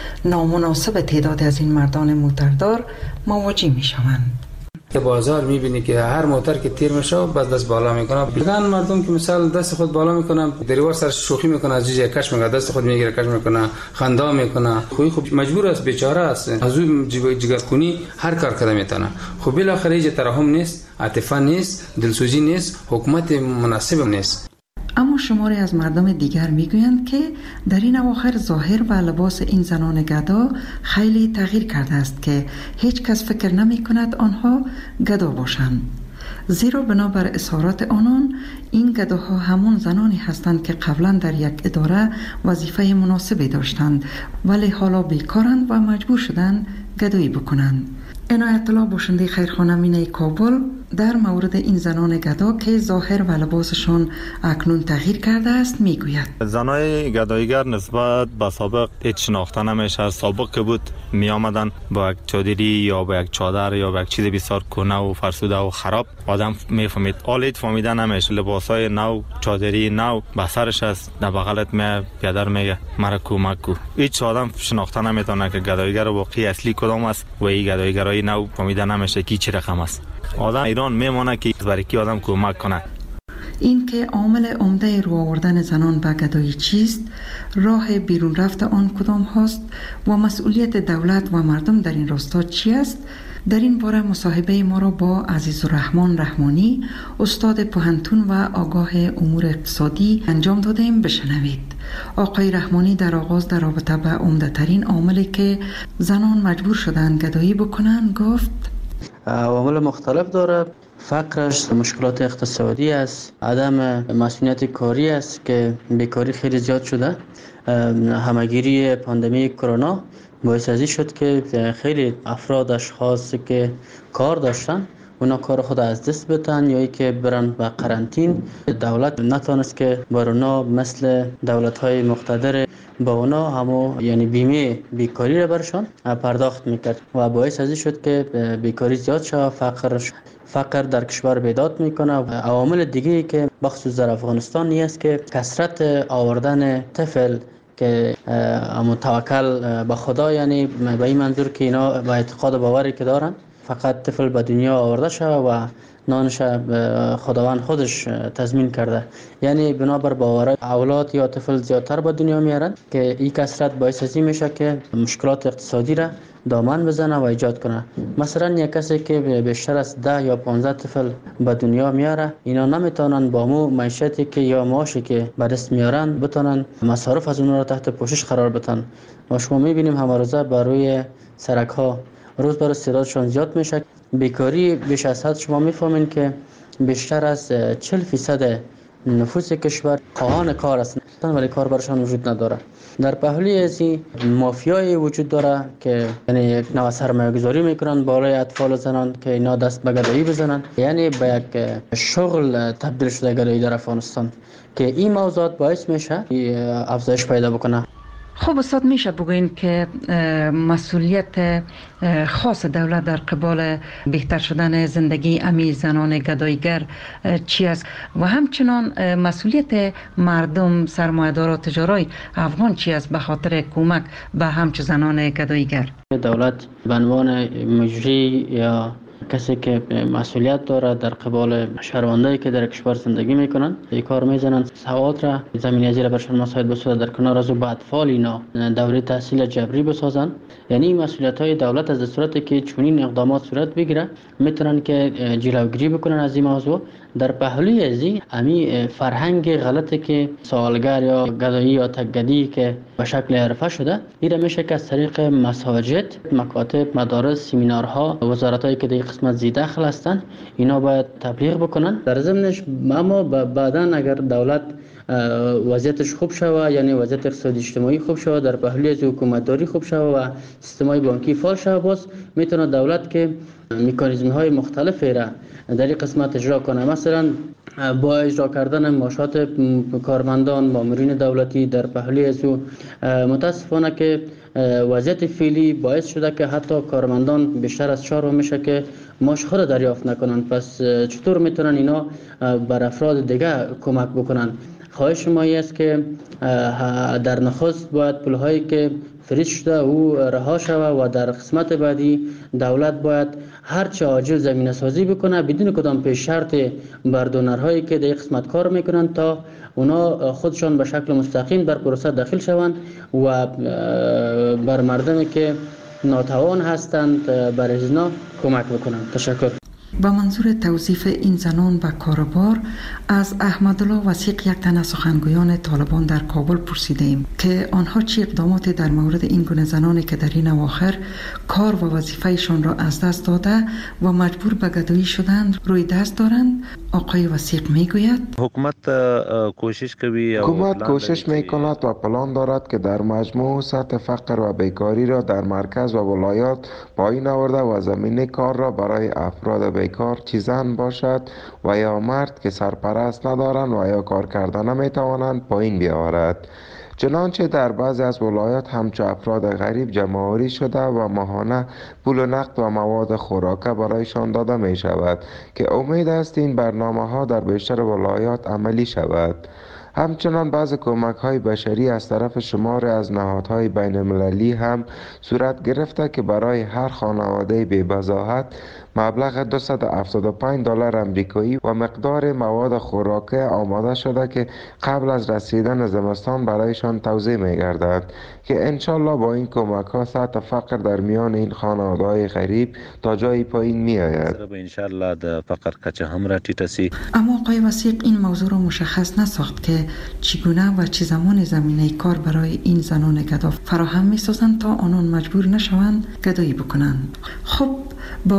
نامناسب تعداد از این مردان موتردار مواجه می شوند. که بازار میبینی که هر موتر که تیر میشه باز دست بالا میکنه بگن مردم که مثلا دست خود بالا میکنن دریوار سر شوخی میکنه از جیجه کش میکنه دست خود میگیره کش میکنه خندا میکنه خوی خوب مجبور است بیچاره است از اون جگر کنی هر کار کرده میتونه خب بالاخره هیچ ترحم نیست عاطفه نیست دلسوزی نیست حکومت مناسب نیست. اما شماری از مردم دیگر میگویند که در این اواخر ظاهر و لباس این زنان گدا خیلی تغییر کرده است که هیچ کس فکر نمی کند آنها گدا باشند. زیرا بنابر اظهارات آنان این گداها همون زنانی هستند که قبلا در یک اداره وظیفه مناسبی داشتند ولی حالا بیکارند و مجبور شدند گدایی بکنند. عنایت الله باشنده خیرخانه مینه کابل در مورد این زنان گدا که ظاهر و لباسشان اکنون تغییر کرده است میگوید زنای گداییگر نسبت به سابق هیچ شناخته نمیشه. سابق که بود می آمدن با یک چادری یا با یک چادر یا با یک چیز بسیار کنه و فرسوده و خراب آدم میفهمید. حالا هیچ فهمیده نمیشه. لباسای نو چادری نو به سرش است در بغلت می پدر میگه مرا کمک کو. هیچ آدم شناخته نمیتونه که گداییگر واقعی اصلی کدام است و این گداییگرای نو فهمیده نمیشه کی چه رقم است. آدم ایران میمونه که برای کی آدم کمک کنه. این که عامل عمده رو آوردن زنان به گدایی چیست، راه بیرون رفت آن کدام هاست و مسئولیت دولت و مردم در این راستا چی است، در این باره مصاحبه ما را با عزیزالرحمن رحمانی استاد پوهنتون و آگاه امور اقتصادی انجام دادیم. بشنوید. آقای رحمانی در آغاز در رابطه به عمده ترین عاملی که زنان مجبور شدند گدایی بکنند گفت عوامل مختلف داره. فقرش، مشکلات اقتصادی است، عدم مسئولیت کاری است که بیکاری خیلی زیاد شده، همگیری پاندمی کرونا باعث ازی شد که خیلی افراد اشخاصی که کار داشتن اونا کار خود از دست بتن یا ای که برن به قرنطین. دولت نتونست که بر اونا مثل دولت های مقتدر با اونا همو یعنی بیمه بیکاری را برشان پرداخت میکرد و باعث ازی شد که بیکاری زیاد شد، فقر فقر در کشور بیداد میکنه. و عوامل دیگه که بخصوص در افغانستان نیست که کثرت آوردن طفل که متوکل به خدا، یعنی به این منظور که اینا با اعتقاد و باوری که دارن فقط طفل به دنیا آورده شد و نانش خداوند خودش تضمین کرده، یعنی بنابر باور اولاد یا طفل زیادتر به دنیا میارن که این کثرت باعث ازی میشه که مشکلات اقتصادی را دامن بزنه و ایجاد کنه. مثلا یک کسی که بیشتر از ده یا پانزده طفل به دنیا میاره، اینا نمیتونن با مو معیشتی که یا معاشی که به دست میارن بتونن مصارف از اونها را تحت پوشش قرار بدن. و شما میبینیم همه روزه بر روی سرک ها روز بر روز تعدادشان زیاد میشه. بیکاری بیش از حد شما میفهمین که بیشتر از چهل فیصد نفوس کشور خواهان کار هستند ولی کار برشان وجود نداره. در پهلوی از این مافیای وجود داره که یعنی یک نوع سرمایه گذاری میکنن بالای اطفال و زنان که اینا دست به گدایی بزنن، یعنی به یک شغل تبدیل شده گدایی در افغانستان که این موضوعات باعث میشه افزایش پیدا بکنه. خب استاد میشه بگوین که مسئولیت خاص دولت در قبال بهتر شدن زندگی امی زنان گدایگر چی است و همچنان مسئولیت مردم سرمایه‌دار و تجارای افغان چی است به خاطر کمک به همچه زنان گدایگر؟ دولت به عنوان مجری یا کسی که مسئولیت داره در قبال شهروندایی که در کشور زندگی میکنن این کار میزنن سواد را زمینه ازی را برشان مساعد بسازه، در کنار از او به اطفال اینا دوره تحصیل جبری بسازن. یعنی مسئولیت های دولت از صورتی که چنین اقدامات صورت بگیره میتونن که جلوگیری بکنن از این موضوع. در پهلوی ازی امی فرهنگ غلطی که سوالگر یا گدایی یا تکگدی که به شکل حرفه شده، این میشه که از طریق مساجد، مکاتب، مدارس، سمینارها، وزارتایی که در قسمت زی دخل هستن اینا باید تبلیغ بکنن. در ضمنش اما بعداً اگر دولت وضعیتش خوب شوه، یعنی وضعیت اقتصادی اجتماعی خوب شوه، در پهلوی از حکومتداری خوب شوه و سیستم‌های بانکی فعال شوه، باز میتونه دولت که مکانیزم های مختلفی را در این قسمت اجرا کنه. مثلا با اجرا کردن معاشات کارمندان، مامورین دولتی در پهلوی از او متاسفانه که وضعیت فعلی باعث شده که حتی کارمندان بیشتر از چهار میشه که معاش خود دریافت نکنن. پس چطور میتونن اینا بر افراد دیگه کمک بکنن؟ خواهش ما است که در نخست باید پولهایی که فریز شده او رها شود و در قسمت بعدی دولت باید هرچه عاجل زمینه سازی بکنه بدون کدام پیش شرط بر دونرهایی که در قسمت کار میکنن تا اونا خودشان به شکل مستقیم در پروسه داخل شوند و بر مردمی که ناتوان هستند بر ازنا کمک بکنند. تشکر. با منظور توصیف این زنان و کاربار از احمدالله وثیق یک تن از سخنگویان طالبان در کابل پرسیدیم که آنها چه اقداماتی در مورد این گونه زنانی که در این اواخر کار و وظیفهشان را از دست داده و مجبور به گدایی شدند روی دست دارند. آقای وثیق میگوید حکومت کوشش کوي حکومت کوشش میکند و پلان دارد که در مجموع سطح فقر و بیکاری را در مرکز و ولایات پایین آورده و زمینه کار را برای افراد بیکار چه زن باشد و یا مرد که سرپرست ندارند و یا کار کردن نمیتوانند پایین بیاورد. چنانچه در بعضی از ولایات همچو افراد غریب جمع‌آوری شده و ماهانه پول و نقد و مواد خوراکه برایشان داده می شود که امید است این برنامه ها در بیشتر ولایات عملی شود. همچنان بعض کمک های بشری از طرف شمار از نهادهای بین المللی هم صورت گرفته که برای هر خانواده بی بضاعت مبلغ دویست و هفتاد و پنج دلار امریکایی و مقدار مواد خوراکی آماده شده که قبل از رسیدن زمستان برایشان توزیع می گردد که انشالله با این کمک ها سطح فقر در میان این خانواده های غریب تا جای پایین می آید. انشالله د فقر کچه هم را ټیټه سي. اما آقای وثیق این موضوع را مشخص نساخت که چگونه و چه زمان زمینه کار برای این زنان گدا فراهم می سازند تا آنان مجبور نشوند گدایی بکنند. خب با آرزوی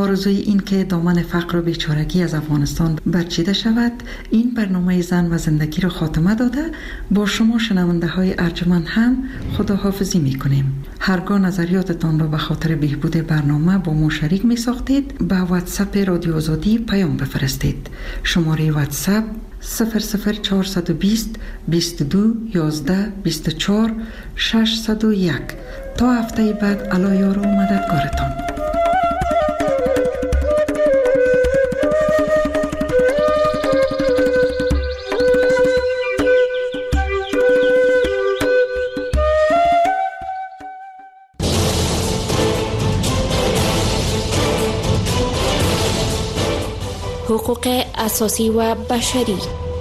اینکه دامن فقر و بیچارگی از افغانستان برچیده شود، این برنامه زن و زندگی را خاتمه داده با شما شنونده های ارجمند هم خداحافظی می کنیم. هرگاه نظریاتتان را به خاطر بهبود برنامه با ما شریک می ساختید، به واتساپ رادیو آزادی پیام بفرستید. شماره واتساپ صفر صفر چهارصد و بیست بیست و دو یازده بیست و چهار ششصد و یک. تا هفته بعد، الا یار و مددگارتان. حقوق اساسی و بشری.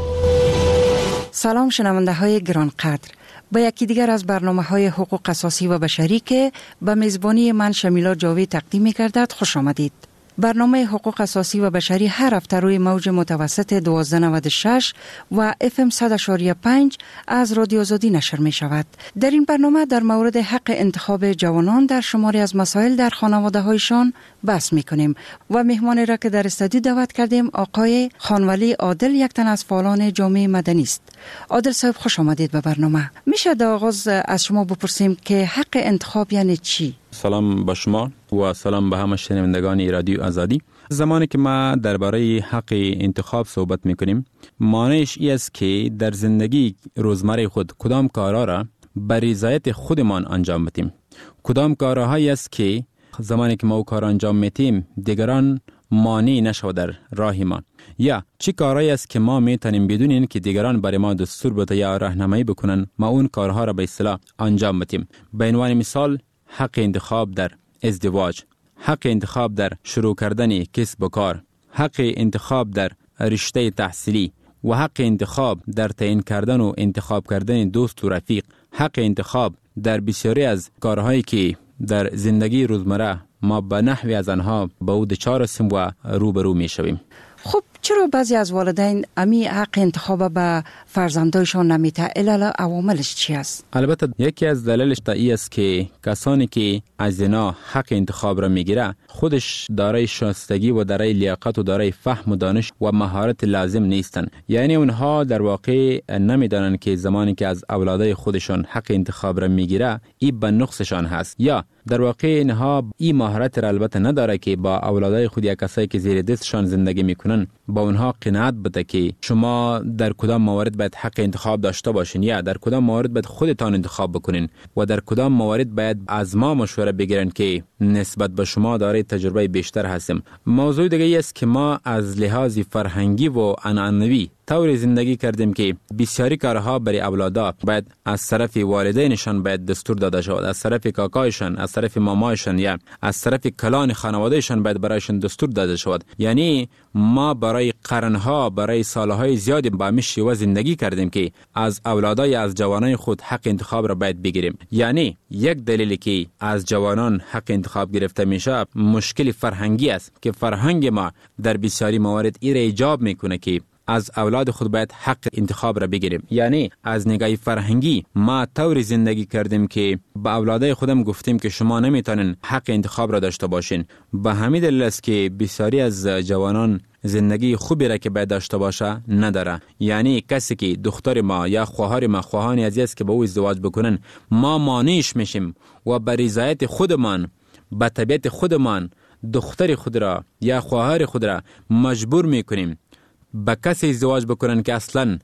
سلام شنونده های گرانقدر، به یکی دیگر از برنامه های حقوق اساسی و بشری که به میزبانی من شمیلا جاوی تقدیم می گردد خوش آمدید. برنامه حقوق اساسی و بشری هر هفته روی موج متوسط دوازده نود و شش و اف ام صد و پنج از رادیو آزادی نشر می شود. در این برنامه در مورد حق انتخاب جوانان در شماری از مسائل در خانواده هایشان بحث می کنیم و مهمانی را که در استودیو دعوت کردیم آقای خانولی عادل، یک تن از فعالان جامعه مدنی است. عادل صاحب خوش آمدید به برنامه. میشه در آغاز از شما بپرسیم که حق انتخاب یعنی چی؟ سلام به شما و سلام به همه شنوندگان رادیو آزادی. زمانی که ما درباره حق انتخاب صحبت میکنیم، معنیش این است که در زندگی روزمره خود کدام کارها را به رضایت خودمان انجام بدیم. کدام کارهایی است که زمانی که ما کار انجام میتیم دیگران مانع نشود در راه ما، یا چی کارهایی است که ما میتونیم بدون این که دیگران برای ما دستور بده یا راهنمایی بکنن ما اون کارها را به اصطلاح انجام بدیم. به عنوان مثال حق انتخاب در ازدواج، حق انتخاب در شروع کردن کسب و کار، حق انتخاب در رشته تحصیلی و حق انتخاب در تعیین کردن و انتخاب کردن دوست و رفیق، حق انتخاب در بسیاری از کارهایی که در زندگی روزمره ما به نحوی از آنها به او دچار هستیم و روبرو می شویم. خب چرا بعضی از والدین امی حق انتخاب به فرزندایشان نمیته؟ علل عواملش چی است؟ البته یکی از دلایلش این است که کسانی که از اینا حق انتخاب را میگیره خودش دارای شایستگی و دارای لیاقت و دارای فهم و دانش و مهارت لازم نیستن. یعنی اونها در واقع نمیدانن که زمانی که از اولادای خودشان حق انتخاب را میگیره این به نقصشان هست، یا در واقع اینها این مهارت را البته نداره که با اولادای خود یا کسایی که زیر دستشان زندگی میکنن با اونها قناعت بده که شما در کدام موارد باید حق انتخاب داشته باشین یا در کدام موارد باید خودتان انتخاب بکنین و در کدام موارد باید از ما مشوره بگیرن که نسبت به شما دارای تجربه بیشتر هستیم. موضوع دیگه ای است که ما از لحاظ فرهنگی و عنعنوی طوری زندگی کردیم که بسیاری کارها برای اولادا باید از طرف والدینشان باید دستور داده شود، از طرف کاکایشان، از طرف مامایشان یا از طرف کلان خانوادهشان باید برایشان دستور داده شود. یعنی ما برای قرنها، برای سالهای زیادی با همین شیوه زندگی کردیم که از اولادای از جوانان خود حق انتخاب را باید بگیریم. یعنی یک دلیلی که از جوانان حق انتخاب گرفته میشه مشکل فرهنگی است که فرهنگ ما در بسیاری موارد این را ایجاب میکنه که از اولاد خود باید حق انتخاب را بگیریم. یعنی از نگاه فرهنگی ما طوری زندگی کردیم که با اولادای خودم گفتیم که شما نمیتونین حق انتخاب را داشته باشین. به همین دلیل است که بسیاری از جوانان زندگی خوبی را که باید داشته باشه نداره. یعنی کسی که دختر ما یا خواهر ما خواهانی عزیز است که با او ازدواج بکنن، ما مانعش میشیم و به رضایت خودمان، به طبیعت خودمان دختر خود را یا خواهر خود را مجبور میکنیم با کسی ازدواج بکنن که اصلا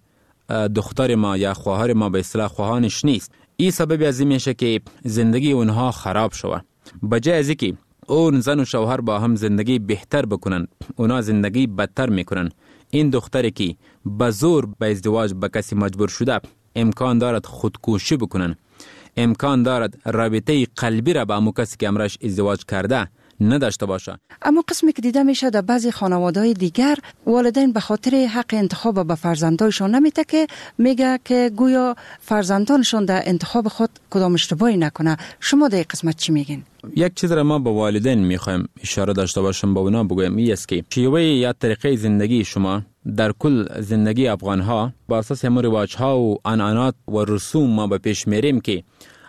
دختر ما یا خواهر ما به اصطلاح خواهانش نیست. این سبب از این میشه که زندگی اونها خراب شوه. بجای از اینکه اون زن و شوهر با هم زندگی بهتر بکنن، اونا زندگی بدتر میکنن. این دختری که به زور به ازدواج با کسی مجبور شده امکان دارد خودکشی بکنن، امکان دارد رابطه قلبی را با همون کسی که امرش ازدواج کرده نداشته باشه. اما قسمی که دیده میشه در بعضی خانواده‌های دیگر والدین به خاطر حق انتخاب به فرزندایشان نمیته که میگه که گویا فرزندانشون در انتخاب خود کدام اشتباهی نکنه. شما در این قسمت چی میگین؟ یک چیز را ما با والدین میخوایم اشاره داشته باشم، با اونا بگویم این است که شیوه یا طریقه زندگی شما در کل زندگی افغان ها با اساس همون رواج ها و عنعنات و رسوم ما به پیش میریم که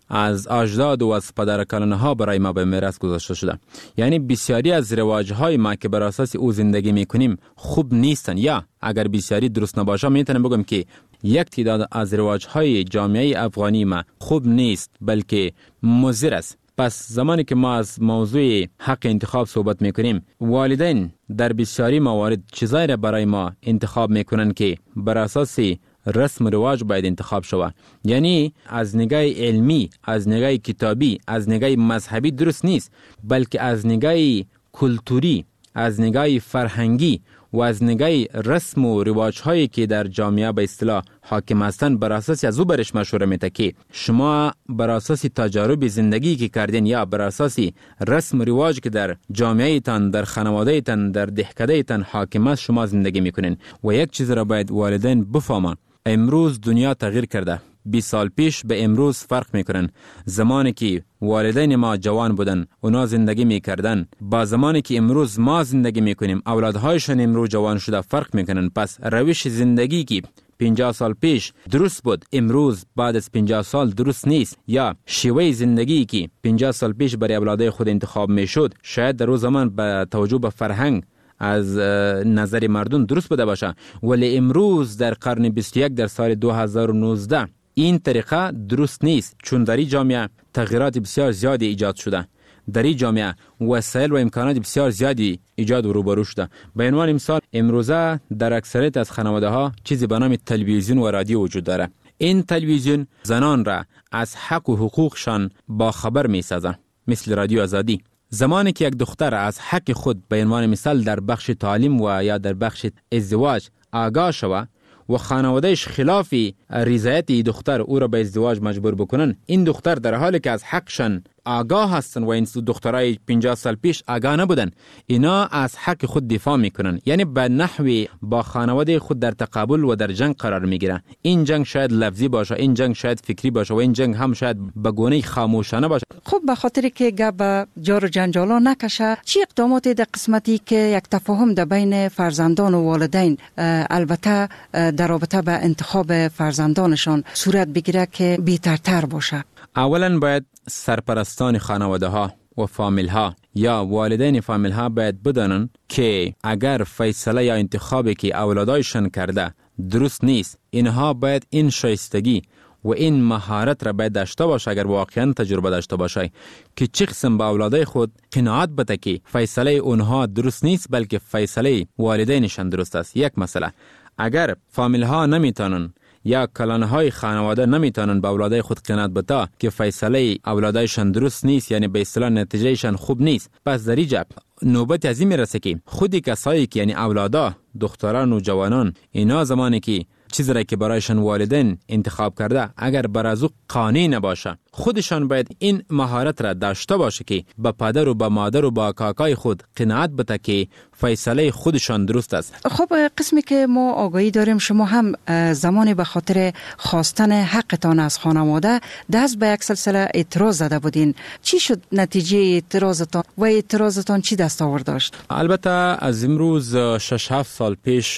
از اجداد و از پدرکلانه ها برای ما به میراث گذاشته شده. یعنی بسیاری از رواج‌های ما که بر اساس او زندگی میکنیم خوب نیستن، یا اگر بسیاری درست نباشه میتونم بگم که یک تعداد از رواج‌های جامعه افغانی ما خوب نیست بلکه مضر است. پس زمانی که ما از موضوع حق انتخاب صحبت میکنیم، والدین در بسیاری موارد چیزایی را برای ما انتخاب میکنن که بر اساس رسم و رواج باید انتخاب شود. یعنی از نگاه علمی، از نگاه کتابی، از نگاه مذهبی درست نیست، بلکه از نگاه کلتوری، از نگاه فرهنگی و از نگاه رسم و رواج هایی که در جامعه به اصطلاح حاکم هستند بر اساس از او برش مشوره میده که شما بر اساس تجارب زندگی که کردین یا بر اساس رسم و رواج که در جامعه تان، در خانواده تان، در دهکده تان حاکم است شما زندگی میکنین. و یک چیز را باید والدین بفهمن، امروز دنیا تغییر کرده. بیست سال پیش به امروز فرق میکنن. زمانی که والدین ما جوان بودن اونا زندگی میکردن با زمانی که امروز ما زندگی میکنیم اولادهایشان امروز جوان شده فرق میکنن. پس روش زندگی که پنجاه سال پیش درست بود امروز بعد از پنجاه سال درست نیست، یا شیوه زندگی که پنجاه سال پیش برای اولادای خود انتخاب میشد شاید در اون زمان با توجه به فرهنگ از نظر مردم درست بوده باشه، ولی امروز در قرن بیست و یک در سال دو هزار و نوزده این طریقه درست نیست، چون در این جامعه تغییرات بسیار زیادی ایجاد شده. در این جامعه وسایل و امکانات بسیار زیادی ایجاد و روبرو شده. به عنوان مثال امروزه در اکثریت از خانواده ها چیزی به نام تلویزیون و رادیو وجود داره. این تلویزیون زنان را از حق و حقوقشان با خبر می سازه، مثل رادیو آزادی. زمانی که یک دختر از حق خود به عنوان مثال در بخش تعلیم و یا در بخش ازدواج آگاه شود و خانوادهش خلاف رضایت دختر او را به ازدواج مجبور بکنن، این دختر در حالی که از حقشان آگاه هستن و این دخترای پنجاه سال پیش آگاه نبودن، اینا از حق خود دفاع میکنن، یعنی به نحوی با خانواده خود در تقابل و در جنگ قرار میگیرن. این جنگ شاید لفظی باشه، این جنگ شاید فکری باشه و این جنگ هم شاید به گونه خاموشانه باشه. خب به خاطر که گپ جار و جنجالا نکشه، چی اقدامات در قسمتی که یک تفاهم در بین فرزندان و والدین البته در رابطه به انتخاب فرزندانشان صورت بگیره که بهترتر باشه؟ اولا باید سرپرستان خانواده ها و فامیل ها یا والدین فامیل ها باید بدانن که اگر فیصله یا انتخابی که اولادایشان کرده درست نیست، اینها باید این شایستگی و این مهارت را باید داشته باشه، اگر واقعا تجربه داشته باشه که چه قسم با اولادای خود قناعت بده که فیصله اونها درست نیست بلکه فیصله والدینشان درست است. یک مسئله، اگر فامیل ها نمیتونن یا کلانه های خانواده نمیتونن با اولادای خود قناعت بده که فیصله اولادایشان درست نیست، یعنی به اصطلاح نتیجهشان خوب نیست، پس در اینجا نوبت از این میرسه که خودی کسایی که یعنی اولادا، دختران و جوانان، اینا زمانی که چیزی را که برایشان والدین انتخاب کرده اگر بر از او قانع نباشه، خودشان باید این مهارت را داشته باشه که با پدر و با مادر و با کاکای خود قناعت بده که فیصله خودشان درست است. خب قسمی که ما آگاهی داریم شما هم زمانی به خاطر خواستن حقتان از خانواده دست به یک سلسله اعتراض زده بودین، چی شد نتیجه اعتراضتان و اعتراضتان چی دست آورد داشت؟ البته از امروز شش هفت سال پیش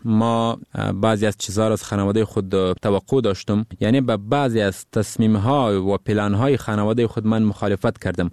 ما بعضی از چیزها از خانواده خود توقع داشتم، یعنی به بعضی از تصمیم ها و پلان های خانواده خود من مخالفت کردم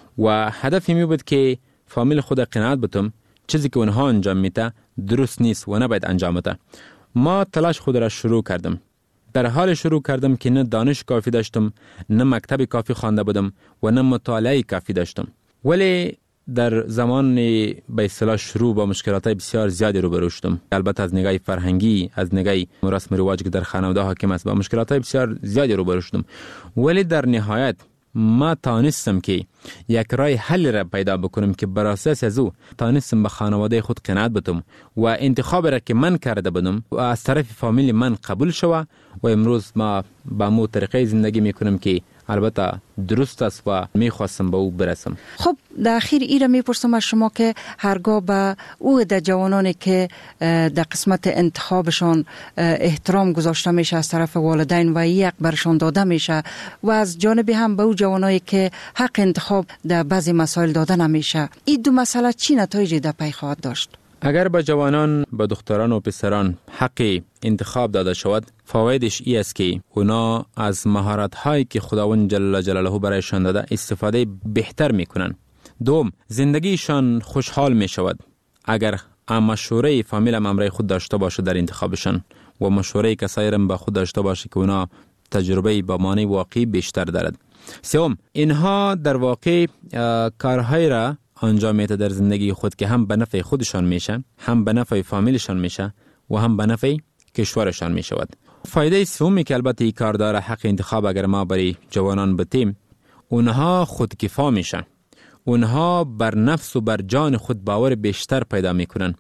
و هدفی می بود که فامیل خود قناعت بتم چیزی که اونها انجام میده درست نیست و نباید انجام بده. ما تلاش خود را شروع کردم. در حال شروع کردم که نه دانش کافی داشتم، نه مکتب کافی خوانده بودم و نه مطالعه کافی داشتم، ولی در زمان به اصطلاح شروع با مشکلات بسیار زیادی روبرو شدم. البته از نگاه فرهنگی، از نگاه رسم و رواج که در خانواده حاکم است با مشکلات بسیار زیادی روبرو شدم، ولی در نهایت ما تانستم که یک راه حل را پیدا بکنم که بر اساس از او تانستم به خانواده خود قناعت بدم و انتخاب را که من کرده بودم و از طرف فامیل من قبول شود و امروز ما با مو طریقه زندگی میکنم که البته درست است و میخواستم به او برسم. خب در اخیر ای را میپرسم از شما که هرگاه به او در جوانانی که در قسمت انتخابشان احترام گذاشته میشه از طرف والدین و یک برشان داده میشه و از جانب هم به او جوانایی که حق انتخاب در بعضی مسائل داده نمیشه، این دو مسئله چی نتایجی در پی خواهد داشت؟ اگر به جوانان، به دختران و پسران حق انتخاب داده شود، فوایدش ای است که اونا از مهارت هایی که خداوند جل جلاله برایشان داده استفاده بهتر میکنن. دوم، زندگیشان خوشحال می شود. اگر مشوره فامیل هم امرای خود داشته باشه در انتخابشان و مشوره کسایی هم با خود داشته باشه که اونا تجربه با معنی واقعی بیشتر دارد. سوم، اینها در واقع کارهای را انجام میده در زندگی خود که هم به نفع خودشان میشه، هم به نفع فامیلشان میشه و هم به نفع کشورشان میشود. فایده سومی که البته این کار داره حق انتخاب اگر ما برای جوانان بتیم، اونها خودکفا میشن. اونها بر نفس و بر جان خود باور بیشتر پیدا میکنن.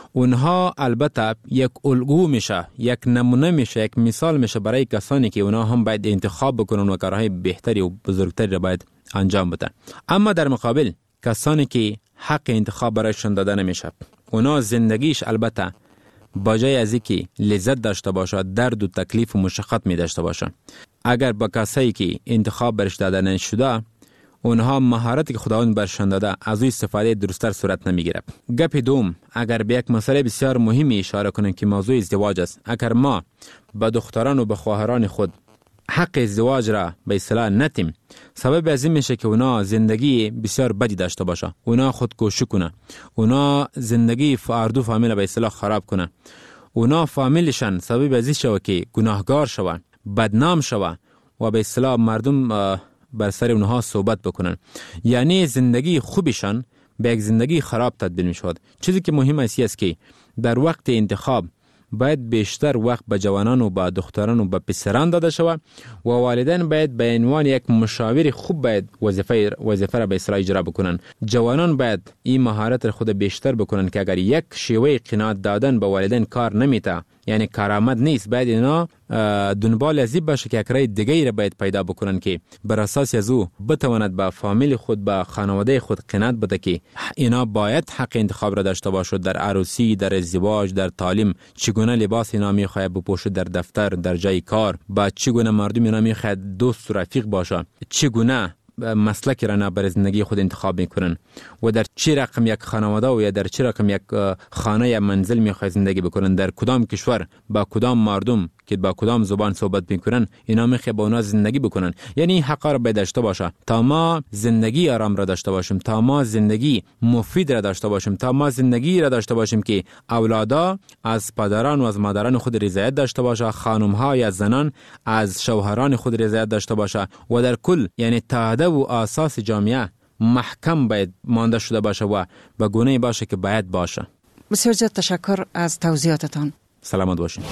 اونها البته یک الگو میشه، یک نمونه میشه، یک مثال میشه برای کسانی که اونها هم باید انتخاب بکنن و کارهای بهتری و بزرگتری را باید انجام بدن. اما در مقابل کسانی که حق انتخاب برایشان داده نمیشه، اونا زندگیش البته با جای از اینکه لذت داشته باشه، درد و تکلیف و مشقت می داشته باشه. اگر با کسایی که انتخاب برش داده نشده، اونها مهارتی که خداوند برشان داده از او استفاده درستر صورت نمیگیره. گپ دوم، اگر به یک مسئله بسیار مهمی اشاره کنیم که موضوع ازدواج است. اگر ما با دختران و با خواهران خود حق ازدواج را به اصطلاح نتیم، سبب از این میشه که اونا زندگی بسیار بدی داشته باشه، اونا خودکشی کنه، اونا زندگی فردو فامیل به اصطلاح خراب کنه، اونا فامیلشان سبب از این شوه که گناهگار شوه، بدنام شوه و به اصطلاح مردم بر سر اونها صحبت بکنن. یعنی زندگی خوبشان به یک زندگی خراب تبدیل می شود. چیزی که مهم است که در وقت انتخاب باید بیشتر وقت به جوانان و به دختران و به پسران داده شود و والدین باید به عنوان یک مشاور خوب باید وظیفه وظیفه را به اصطلاح اجرا بکنن. جوانان باید این مهارت را خود بیشتر بکنن که اگر یک شیوه قناعت دادن به والدین کار نمیته، یعنی کارآمد نیست، باید اینا دنبال از این باشه که یک راه دیگه را باید پیدا بکنن که بر اساس از او بتواند با فامیل خود، با خانواده خود قناعت بده که اینا باید حق انتخاب را داشته باشد در عروسی، در ازدواج، در تعلیم، چگونه لباس اینا میخواهد بپوشد در دفتر، در جای کار، با چگونه مردم اینا میخواهد دوست و رفیق باشه، چگونه مسلکی را برای زندگی خود انتخاب میکنن و در چه رقم یک خانواده و یا در چه رقم یک خانه یا منزل میخواد زندگی بکنن، در کدام کشور با کدام مردم که با کدام زبان صحبت میکنن، اینا میخواد با اونا زندگی بکنن. یعنی حق را باید داشته باشه تا ما زندگی آرام را داشته باشیم، تا ما زندگی مفید را داشته باشیم، تا ما زندگی را داشته باشیم که اولادا از پدران و از مادران خود رضایت داشته باشه، خانم ها یا زنان از شوهران خود رضایت داشته باشه و در کل یعنی تاده و اساس جامعه محکم باید مانده شده باشه و به گونه باشه که باید باشه. بسیار زیاد تشکر از توضیحاتتان. سلامت باشین.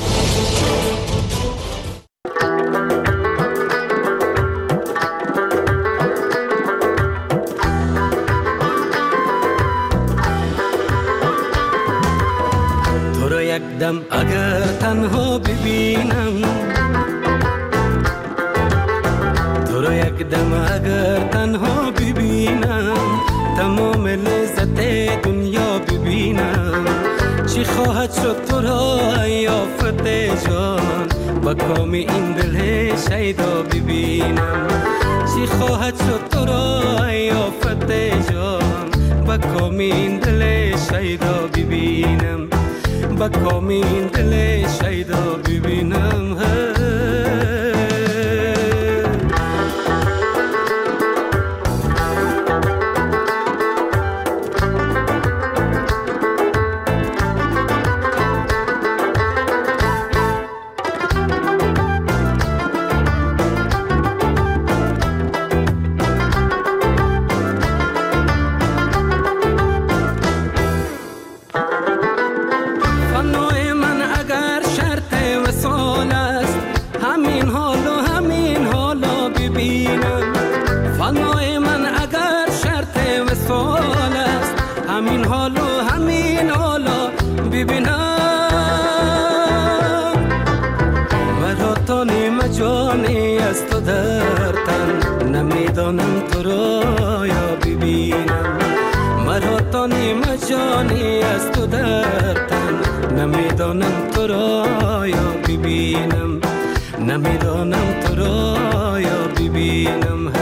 تو رو یک دم اگر تنها ببینم، تو رو یک دم اگر تنها ببینم، تمام لذت دنیا ببینم. چی خواهد شد تو را یافت جان، با کام این دل شیدا ببینم. چی خواهد شد تو را یافت جان، با کام این دل شیدا ببینم، با کام این دل شیدا ببینم. همین حالو همین حالا ببینم، مرا تا نیم جانی از تو در تن، نمیدانم تو را یا ببینم. مرا تا نیم جانی از تو در تن، نمیدانم تو را یا ببینم، نمیدانم تو را یا ببینم.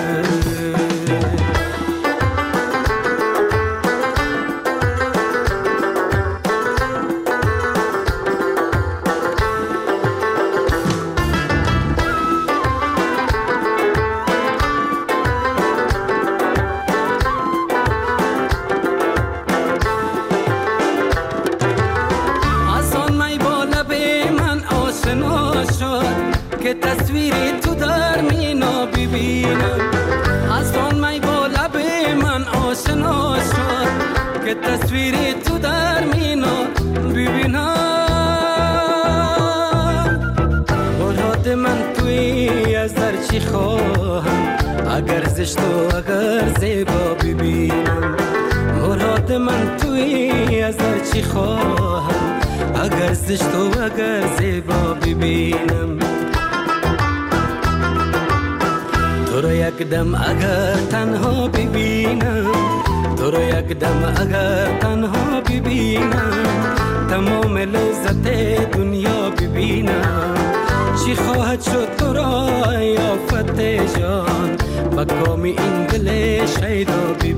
که تصویری تو در مینا ببینم. از آن می با لب من آشنا شد که تصویری تو در مینا ببینم. مراد من توی از در چی خواهم، اگر زشت و اگر زیبا ببینم. مراد من توی از در چی خواهم، اگر زشت و اگر زیبا ببینم. تو رو یک دم اگر تنها ببینم، تو رو یک دم اگر تنها ببینم، تمام لذت دنیا ببینم. چی خواهد شد تو را یافت جان، مقام این دل شیدا